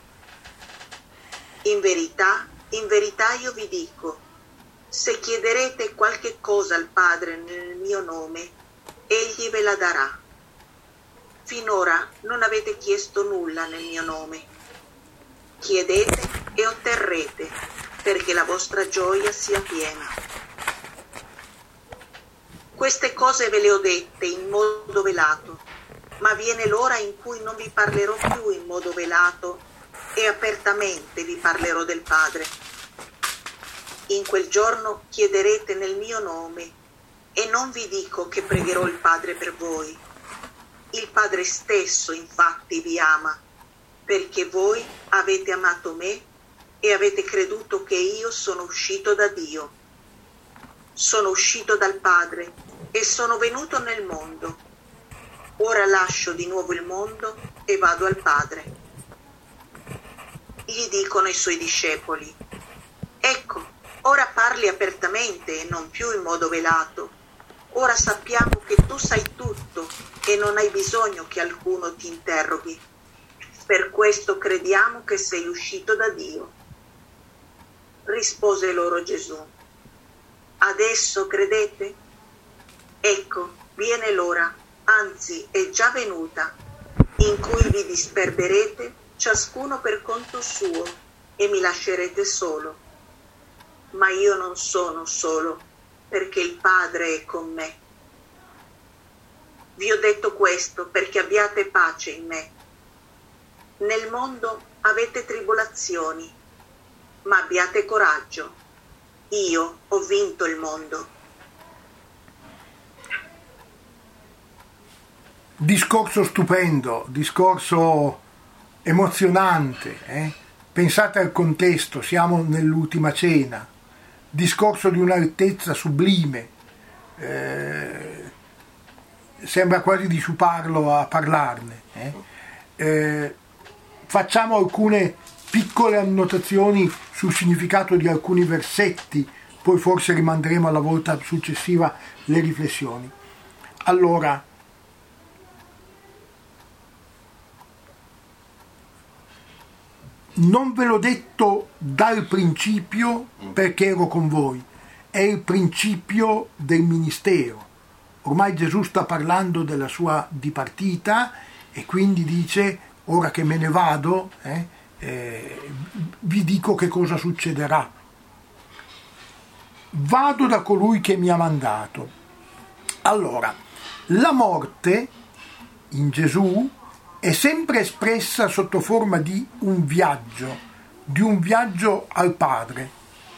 In verità io vi dico, se chiederete qualche cosa al Padre nel mio nome, Egli ve la darà. Finora non avete chiesto nulla nel mio nome. Chiedete e otterrete, perché la vostra gioia sia piena. Queste cose ve le ho dette in modo velato, ma viene l'ora in cui non vi parlerò più in modo velato e apertamente vi parlerò del Padre. In quel giorno chiederete nel mio nome, e non vi dico che pregherò il Padre per voi. Il Padre stesso infatti vi ama, perché voi avete amato me e avete creduto che io sono uscito da Dio. Sono uscito dal Padre e sono venuto nel mondo. Ora lascio di nuovo il mondo e vado al Padre. Gli dicono i suoi discepoli: ecco, ora parli apertamente e non più in modo velato. Ora sappiamo che tu sai tutto e non hai bisogno che alcuno ti interroghi. Per questo crediamo che sei uscito da Dio. Rispose loro Gesù: adesso credete? Ecco, viene l'ora, anzi è già venuta, in cui vi disperderete ciascuno per conto suo e mi lascerete solo. Ma io non sono solo, perché il Padre è con me. Vi ho detto questo perché abbiate pace in me. Nel mondo avete tribolazioni, ma abbiate coraggio. Io ho vinto il mondo. Discorso stupendo, discorso emozionante. Pensate al contesto, siamo nell'ultima cena. Discorso di un'altezza sublime, sembra quasi di sciuparlo a parlarne. Facciamo alcune piccole annotazioni sul significato di alcuni versetti, poi forse rimanderemo alla volta successiva le riflessioni. Allora, non ve l'ho detto dal principio perché ero con voi, è il principio del ministero. Ormai Gesù sta parlando della sua dipartita e quindi dice: ora che me ne vado, vi dico che cosa succederà. Vado da colui che mi ha mandato. Allora, la morte in Gesù è sempre espressa sotto forma di un viaggio al Padre,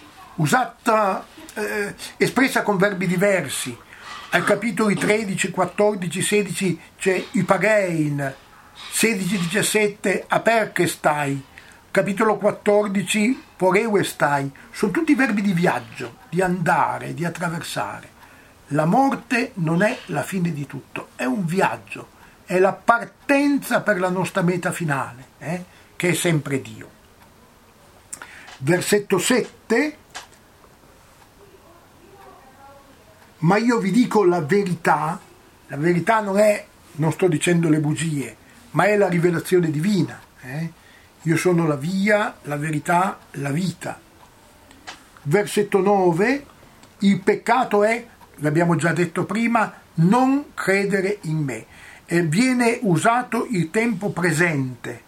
espressa con verbi diversi. Ai capitoli 13, 14, 16 c'è Ipagein, 16-17 Aperchestai, capitolo 14, poreuestai, sono tutti verbi di viaggio, di andare, di attraversare. La morte non è la fine di tutto, è un viaggio, è la partenza per la nostra meta finale, che è sempre Dio. Versetto 7, ma io vi dico la verità non sto dicendo le bugie, ma è la rivelazione divina. Io sono la via, la verità, la vita. Versetto 9, il peccato è, l'abbiamo già detto prima, non credere in me. E viene usato il tempo presente,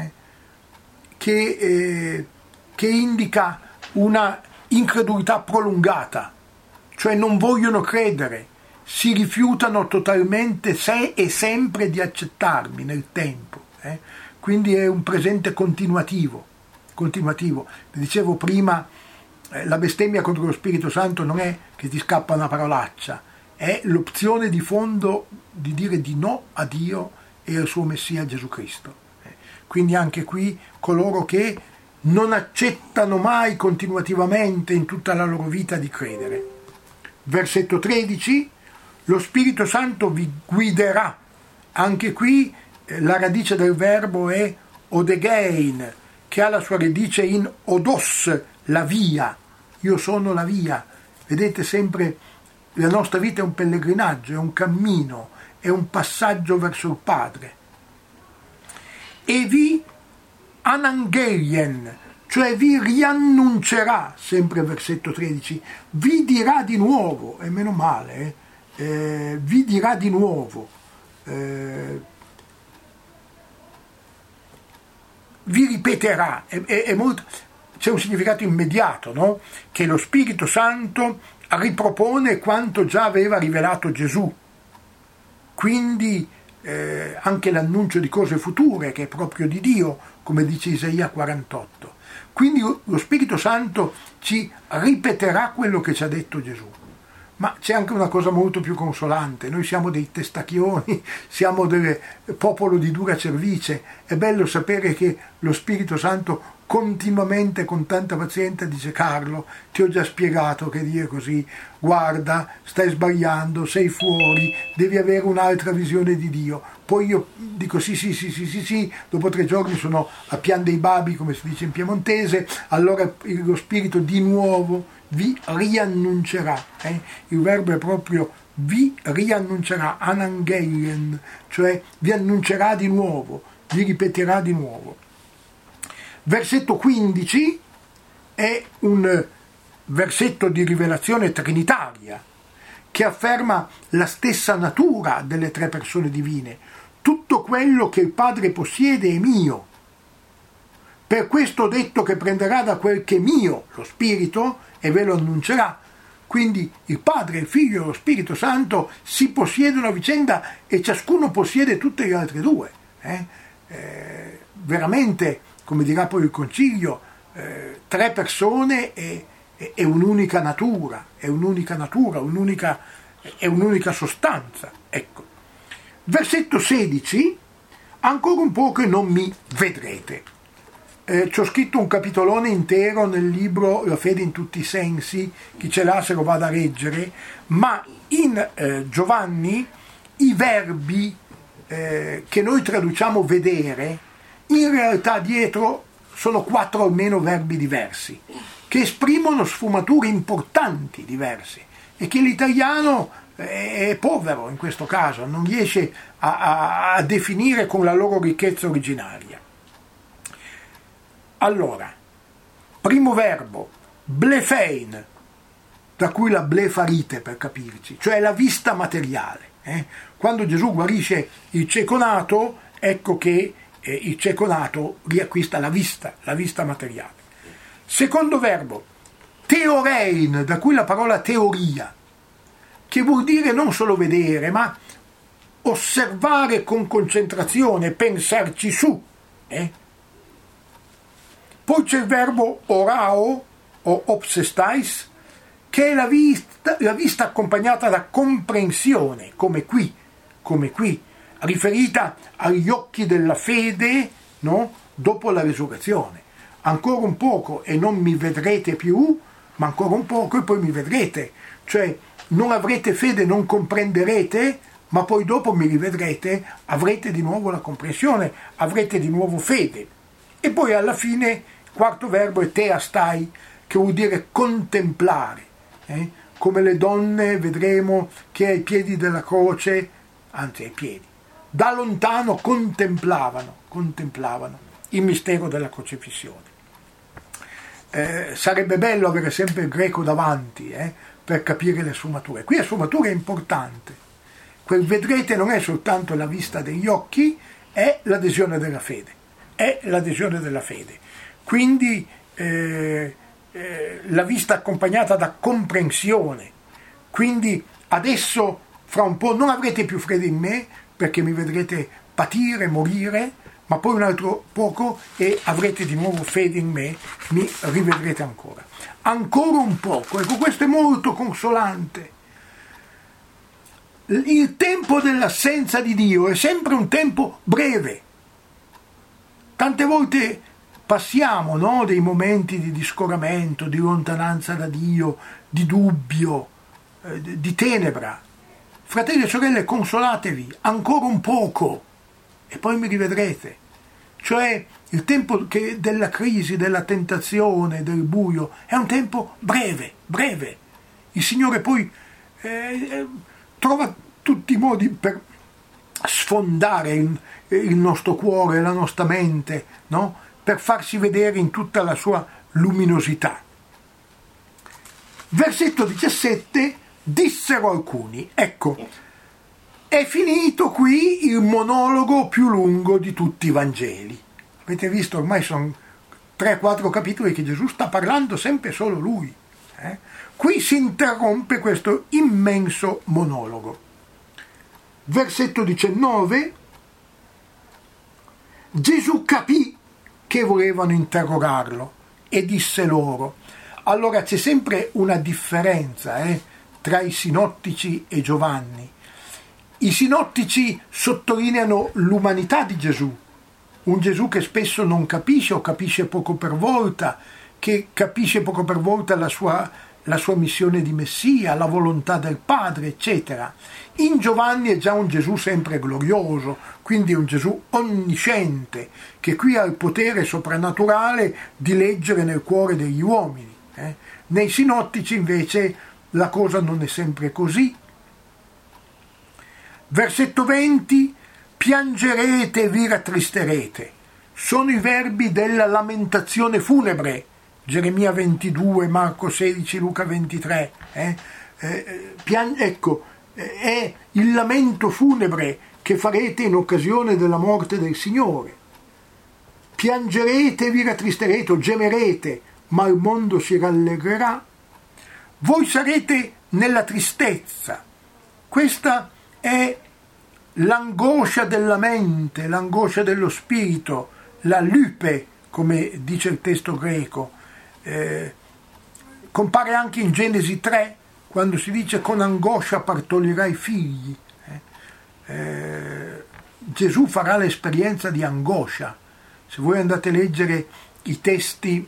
che indica una incredulità prolungata, cioè non vogliono credere, si rifiutano totalmente e sempre di accettarmi nel tempo. Quindi è un presente continuativo. Vi dicevo prima, la bestemmia contro lo Spirito Santo non è che ti scappa una parolaccia, è l'opzione di fondo di dire di no a Dio e al suo Messia Gesù Cristo. Quindi anche qui coloro che non accettano mai continuativamente in tutta la loro vita di credere. Versetto 13, lo Spirito Santo vi guiderà. Anche qui la radice del verbo è odegein, che ha la sua radice in odos, la via. Io sono la via. Vedete, sempre la nostra vita è un pellegrinaggio, è un cammino, è un passaggio verso il Padre. E vi anangelien, cioè vi riannuncerà, sempre versetto 13, vi dirà di nuovo, e meno male, vi dirà di nuovo, vi ripeterà, c'è un significato immediato, no? Che lo Spirito Santo ripropone quanto già aveva rivelato Gesù, quindi anche l'annuncio di cose future, che è proprio di Dio, come dice Isaia 48. Quindi lo Spirito Santo ci ripeterà quello che ci ha detto Gesù. Ma c'è anche una cosa molto più consolante: noi siamo dei testacchioni, siamo del popolo di dura cervice. È bello sapere che lo Spirito Santo continuamente, con tanta pazienza, dice: Carlo, ti ho già spiegato che Dio è così, guarda, stai sbagliando, sei fuori, devi avere un'altra visione di Dio. Poi io dico sì, dopo 3 giorni sono a pian dei babi, come si dice in piemontese, allora lo Spirito di nuovo vi riannuncerà. Il verbo è proprio vi riannuncerà, anangeien, cioè vi annuncerà di nuovo, vi ripeterà di nuovo. Versetto 15 è un versetto di rivelazione trinitaria che afferma la stessa natura delle 3 persone divine. Tutto quello che il Padre possiede è mio. Per questo ho detto che prenderà da quel che è mio, lo Spirito, e ve lo annuncerà. Quindi il Padre, il Figlio e lo Spirito Santo si possiedono a vicenda e ciascuno possiede tutte le altre 2. Veramente, come dirà poi il Concilio, 3 persone è un'unica natura, è un'unica sostanza. Ecco. Versetto 16, ancora un po' che non mi vedrete. Ci ho scritto un capitolone intero nel libro La fede in tutti i sensi, chi ce l'ha se lo vada a leggere, ma in Giovanni i verbi che noi traduciamo vedere, in realtà dietro sono 4 almeno verbi diversi, che esprimono sfumature importanti diverse e che l'italiano è povero in questo caso, non riesce a definire con la loro ricchezza originaria. Allora, primo verbo, blefein, da cui la blefarite per capirci, cioè la vista materiale. Quando Gesù guarisce il cieco nato, ecco che il cieco nato riacquista la vista materiale. Secondo verbo, teorein, da cui la parola teoria, che vuol dire non solo vedere, ma osservare con concentrazione, pensarci su. Poi c'è il verbo orao o opsestais, che è la vista accompagnata da comprensione, come qui, riferita agli occhi della fede, no? Dopo la resurrezione. ancora un poco e non mi vedrete più, ma ancora un poco e poi mi vedrete. Cioè non avrete fede, non comprenderete, ma poi dopo mi rivedrete, avrete di nuovo la comprensione, avrete di nuovo fede. E poi alla fine il quarto verbo è teastai, che vuol dire contemplare, come le donne vedremo che ai piedi della croce, anzi ai piedi, da lontano contemplavano il mistero della crocifissione. Sarebbe bello avere sempre il greco davanti per capire le sfumature. Qui la sfumatura è importante. Quel vedrete non è soltanto la vista degli occhi, è l'adesione della fede. È l'adesione della fede. Quindi la vista accompagnata da comprensione. Quindi adesso, fra un po', non avrete più fede in me, perché mi vedrete patire, morire, ma poi un altro poco e avrete di nuovo fede in me, mi rivedrete ancora. Ancora un poco, ecco, questo è molto consolante. Il tempo dell'assenza di Dio è sempre un tempo breve. Tante volte passiamo, no, dei momenti di scoramento, di lontananza da Dio, di dubbio, di tenebra. Fratelli e sorelle, consolatevi, ancora un poco, e poi mi rivedrete. Cioè il tempo della crisi, della tentazione, del buio, è un tempo breve. Il Signore poi trova tutti i modi per sfondare il nostro cuore, la nostra mente, no? Per farsi vedere in tutta la sua luminosità. Versetto 17, dissero alcuni, ecco, è finito qui il monologo più lungo di tutti i Vangeli. Avete visto, ormai sono 3-4 capitoli che Gesù sta parlando sempre solo lui. Qui si interrompe questo immenso monologo. Versetto 19, Gesù capì che volevano interrogarlo e disse loro. Allora c'è sempre una differenza tra i sinottici e Giovanni. I sinottici sottolineano l'umanità di Gesù, un Gesù che spesso non capisce o capisce poco per volta, che capisce poco per volta la sua missione di Messia, la volontà del Padre, eccetera. In Giovanni è già un Gesù sempre glorioso, quindi un Gesù onnisciente, che qui ha il potere soprannaturale di leggere nel cuore degli uomini. Nei sinottici invece la cosa non è sempre così. Versetto 20, piangerete e vi rattristerete. Sono i verbi della lamentazione funebre, Geremia 22, Marco 16, Luca 23. Ecco, è il lamento funebre che farete in occasione della morte del Signore. Piangerete e vi rattristerete o gemerete, ma il mondo si rallegrerà. Voi sarete nella tristezza. Questa è l'angoscia della mente, l'angoscia dello spirito, la lupe, come dice il testo greco. Compare anche in Genesi 3, quando si dice con angoscia partorirai figli. Gesù farà l'esperienza di angoscia. Se voi andate a leggere i testi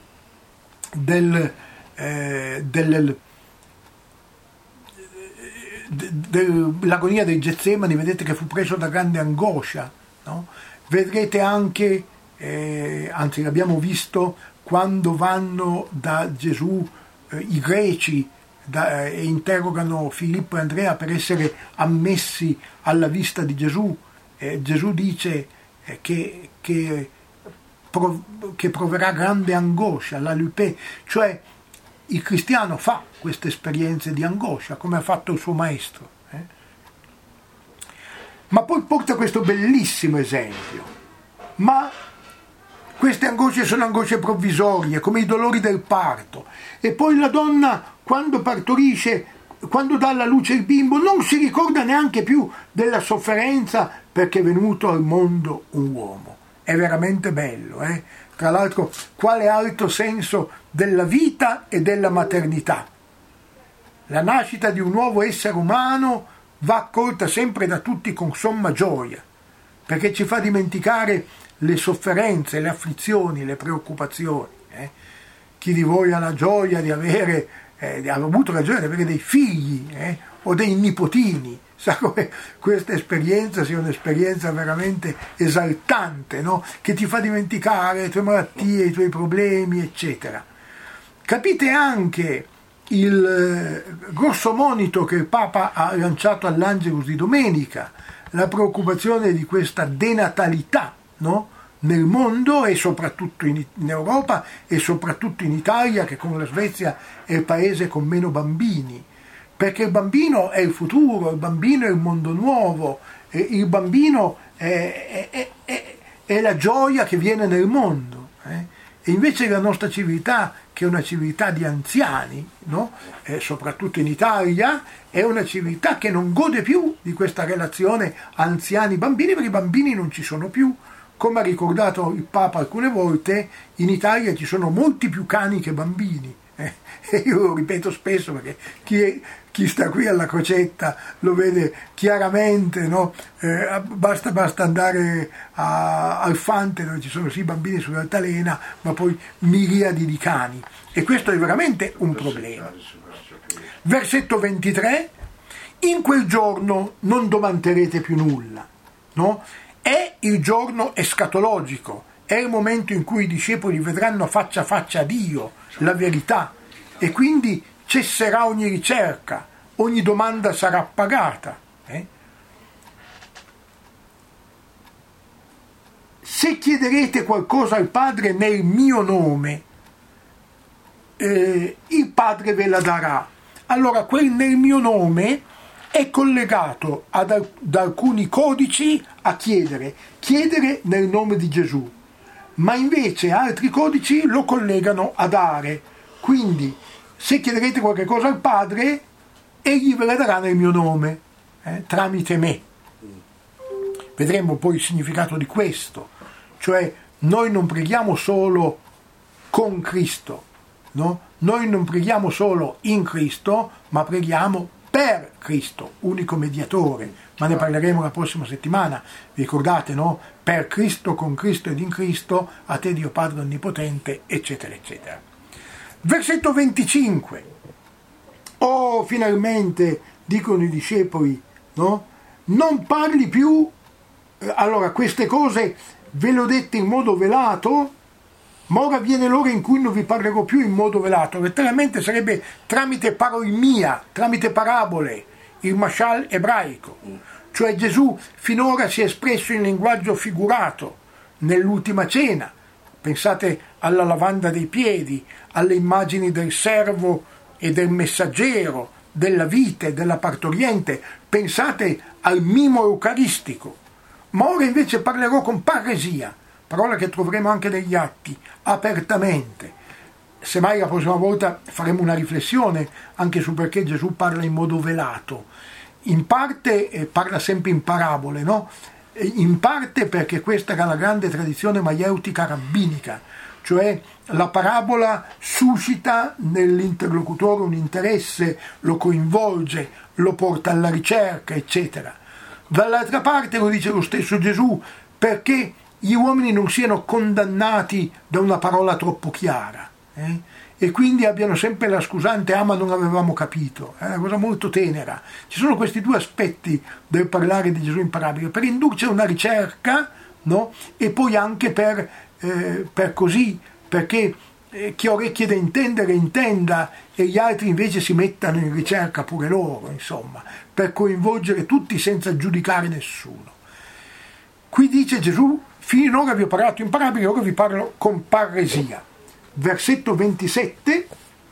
dell'agonia dei Getsemani, vedete che fu preso da grande angoscia, no? Vedrete anche, anzi l'abbiamo visto, quando vanno da Gesù i greci e interrogano Filippo e Andrea per essere ammessi alla vista di Gesù, Gesù dice che proverà grande angoscia, la lupe, cioè il cristiano fa queste esperienze di angoscia come ha fatto il suo maestro. Ma poi porta questo bellissimo esempio. Ma queste angosce sono angosce provvisorie, come i dolori del parto. E poi la donna, quando partorisce, quando dà alla luce il bimbo, non si ricorda neanche più della sofferenza perché è venuto al mondo un uomo. È veramente bello, Tra l'altro, quale alto senso della vita e della maternità. La nascita di un nuovo essere umano va accolta sempre da tutti con somma gioia, perché ci fa dimenticare le sofferenze, le afflizioni, le preoccupazioni. Chi di voi ha la gioia di avere, ha avuto la gioia di avere dei figli o dei nipotini? Sa come questa esperienza sia un'esperienza veramente esaltante, no? Che ti fa dimenticare le tue malattie, i tuoi problemi, eccetera. Capite anche il grosso monito che il Papa ha lanciato all'Angelus di domenica, la preoccupazione di questa denatalità, no? Nel mondo e soprattutto in Europa e soprattutto in Italia, che come la Svezia è il paese con meno bambini, perché il bambino è il futuro, il bambino è il mondo nuovo, il bambino è la gioia che viene nel mondo. E invece la nostra civiltà, che è una civiltà di anziani, no? Soprattutto in Italia, è una civiltà che non gode più di questa relazione anziani-bambini, perché i bambini non ci sono più. Come ha ricordato il Papa alcune volte, in Italia ci sono molti più cani che bambini. E io lo ripeto spesso perché chi sta qui alla Crocetta lo vede chiaramente, no? Basta andare al Fante, dove ci sono sì bambini sull'altalena, ma poi miriadi di cani, e questo è veramente un problema. Versetto 23: in quel giorno non domanderete più nulla, no? È il giorno escatologico, è il momento in cui i discepoli vedranno faccia a faccia Dio, la verità, e quindi cesserà ogni ricerca, ogni domanda sarà pagata. Se chiederete qualcosa al Padre nel mio nome, il Padre ve la darà. Allora quel nel mio nome è collegato ad alcuni codici a chiedere nel nome di Gesù, ma invece altri codici lo collegano a dare. Quindi se chiederete qualche cosa al Padre, egli ve la darà nel mio nome, tramite me. Vedremo poi il significato di questo, cioè noi non preghiamo solo con Cristo, no? Noi non preghiamo solo in Cristo, ma preghiamo per Cristo, unico mediatore, ma ne parleremo la prossima settimana. Vi ricordate, no? Per Cristo, con Cristo ed in Cristo, a te Dio Padre Onnipotente, eccetera, eccetera. Versetto 25. Oh, finalmente, dicono i discepoli, no? Non parli più, allora queste cose ve le ho dette in modo velato, ma ora viene l'ora in cui non vi parlerò più in modo velato. Letteralmente sarebbe tramite paroimia, tramite parabole, il mashal ebraico. Cioè Gesù finora si è espresso in linguaggio figurato nell'ultima cena. Pensate alla lavanda dei piedi, alle immagini del servo e del messaggero, della vite, della partoriente. Pensate al mimo eucaristico. Ma ora invece parlerò con paresia, parola che troveremo anche negli Atti, apertamente. Semmai la prossima volta faremo una riflessione anche su perché Gesù parla in modo velato. In parte parla sempre in parabole, no? In parte perché questa era la grande tradizione maieutica rabbinica, cioè la parabola suscita nell'interlocutore un interesse, lo coinvolge, lo porta alla ricerca, eccetera. Dall'altra parte, lo dice lo stesso Gesù, perché gli uomini non siano condannati da una parola troppo chiara, e quindi abbiano sempre la scusante ma non avevamo capito. È una cosa molto tenera. Ci sono questi due aspetti del parlare di Gesù in parabole, per indurci a una ricerca, no? E poi anche per così, perché chi ha orecchie da intendere intenda e gli altri invece si mettano in ricerca pure loro, insomma, per coinvolgere tutti senza giudicare nessuno. Qui dice Gesù: finora vi ho parlato in parabole, ora vi parlo con paresia. Versetto 27: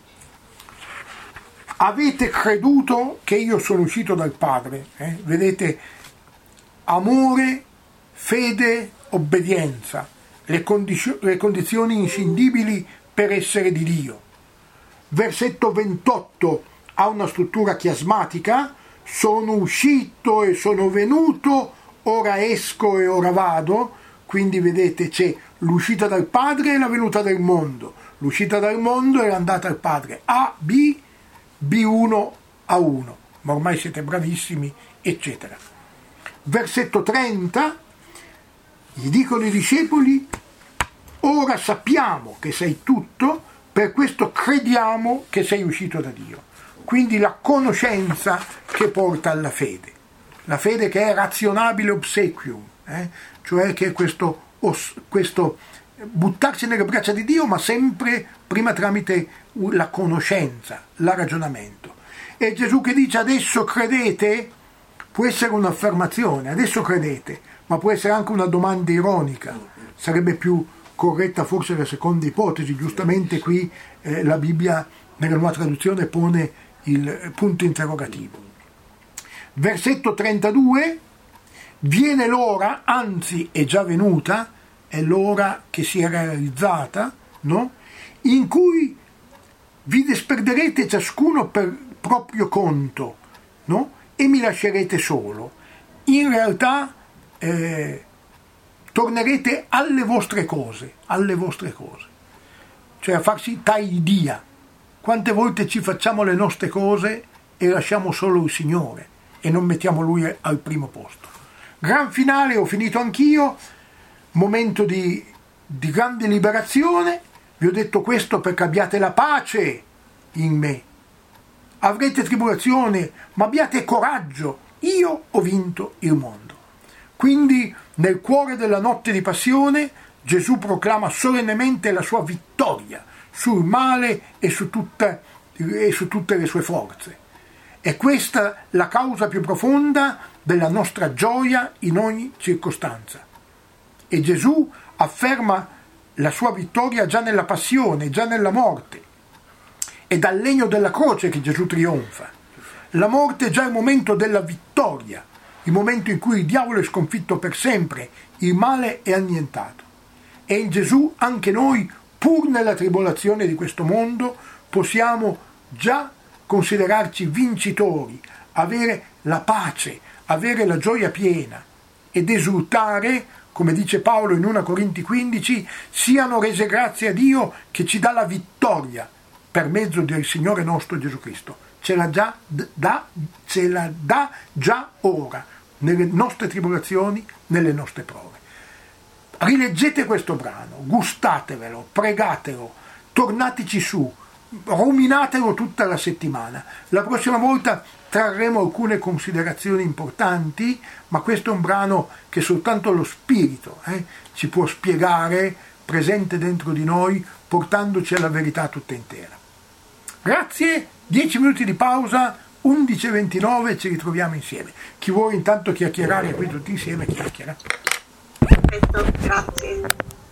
avete creduto che io sono uscito dal Padre? Vedete, amore, fede, obbedienza, le condizioni inscindibili per essere di Dio. Versetto 28 ha una struttura chiasmatica: sono uscito e sono venuto, ora esco e ora vado. Quindi vedete, c'è l'uscita dal Padre e la venuta del mondo. L'uscita dal mondo è l'andata al Padre. A, B, B1 a 1. Ma ormai siete bravissimi, eccetera. Versetto 30, gli dicono i discepoli: Ora sappiamo che sei tutto, per questo crediamo che sei uscito da Dio. Quindi la conoscenza che porta alla fede. La fede che è razionabile obsequium, cioè che è questo buttarsi nelle braccia di Dio, ma sempre prima tramite la conoscenza, il ragionamento. E Gesù che dice adesso credete, può essere un'affermazione, adesso credete, ma può essere anche una domanda ironica, sarebbe più corretta forse la seconda ipotesi. Giustamente qui la Bibbia nella nuova traduzione pone il punto interrogativo. Versetto 32: viene l'ora, anzi è già venuta, è l'ora che si è realizzata, no? In cui vi disperderete ciascuno per proprio conto, no? E mi lascerete solo. In realtà tornerete alle vostre cose, cioè a farsi taidia. Quante volte ci facciamo le nostre cose e lasciamo solo il Signore e non mettiamo Lui al primo posto. Gran finale, ho finito anch'io, momento di grande liberazione. Vi ho detto questo perché abbiate la pace in me. Avrete tribolazione, ma abbiate coraggio, io ho vinto il mondo. Quindi nel cuore della notte di passione Gesù proclama solennemente la sua vittoria sul male e su tutte le sue forze. È questa la causa più profonda della nostra gioia in ogni circostanza. E Gesù afferma la sua vittoria già nella passione, già nella morte. È dal legno della croce che Gesù trionfa. La morte è già il momento della vittoria, il momento in cui il diavolo è sconfitto per sempre, il male è annientato. E in Gesù anche noi, pur nella tribolazione di questo mondo, possiamo già considerarci vincitori, avere la pace, avere la gioia piena ed esultare, come dice Paolo in 1 Corinti 15, siano rese grazie a Dio che ci dà la vittoria per mezzo del Signore nostro Gesù Cristo. Ce la dà già ora, nelle nostre tribolazioni, nelle nostre prove. Rileggete questo brano, gustatevelo, pregatelo, tornateci su, ruminatelo tutta la settimana. La prossima volta trarremo alcune considerazioni importanti, ma questo è un brano che soltanto lo Spirito ci può spiegare, presente dentro di noi, portandoci alla verità tutta intera. Grazie, 10 minuti di pausa, 11:29, ci ritroviamo insieme. Chi vuole intanto chiacchierare qui tutti insieme, chiacchiera. Perfetto, grazie.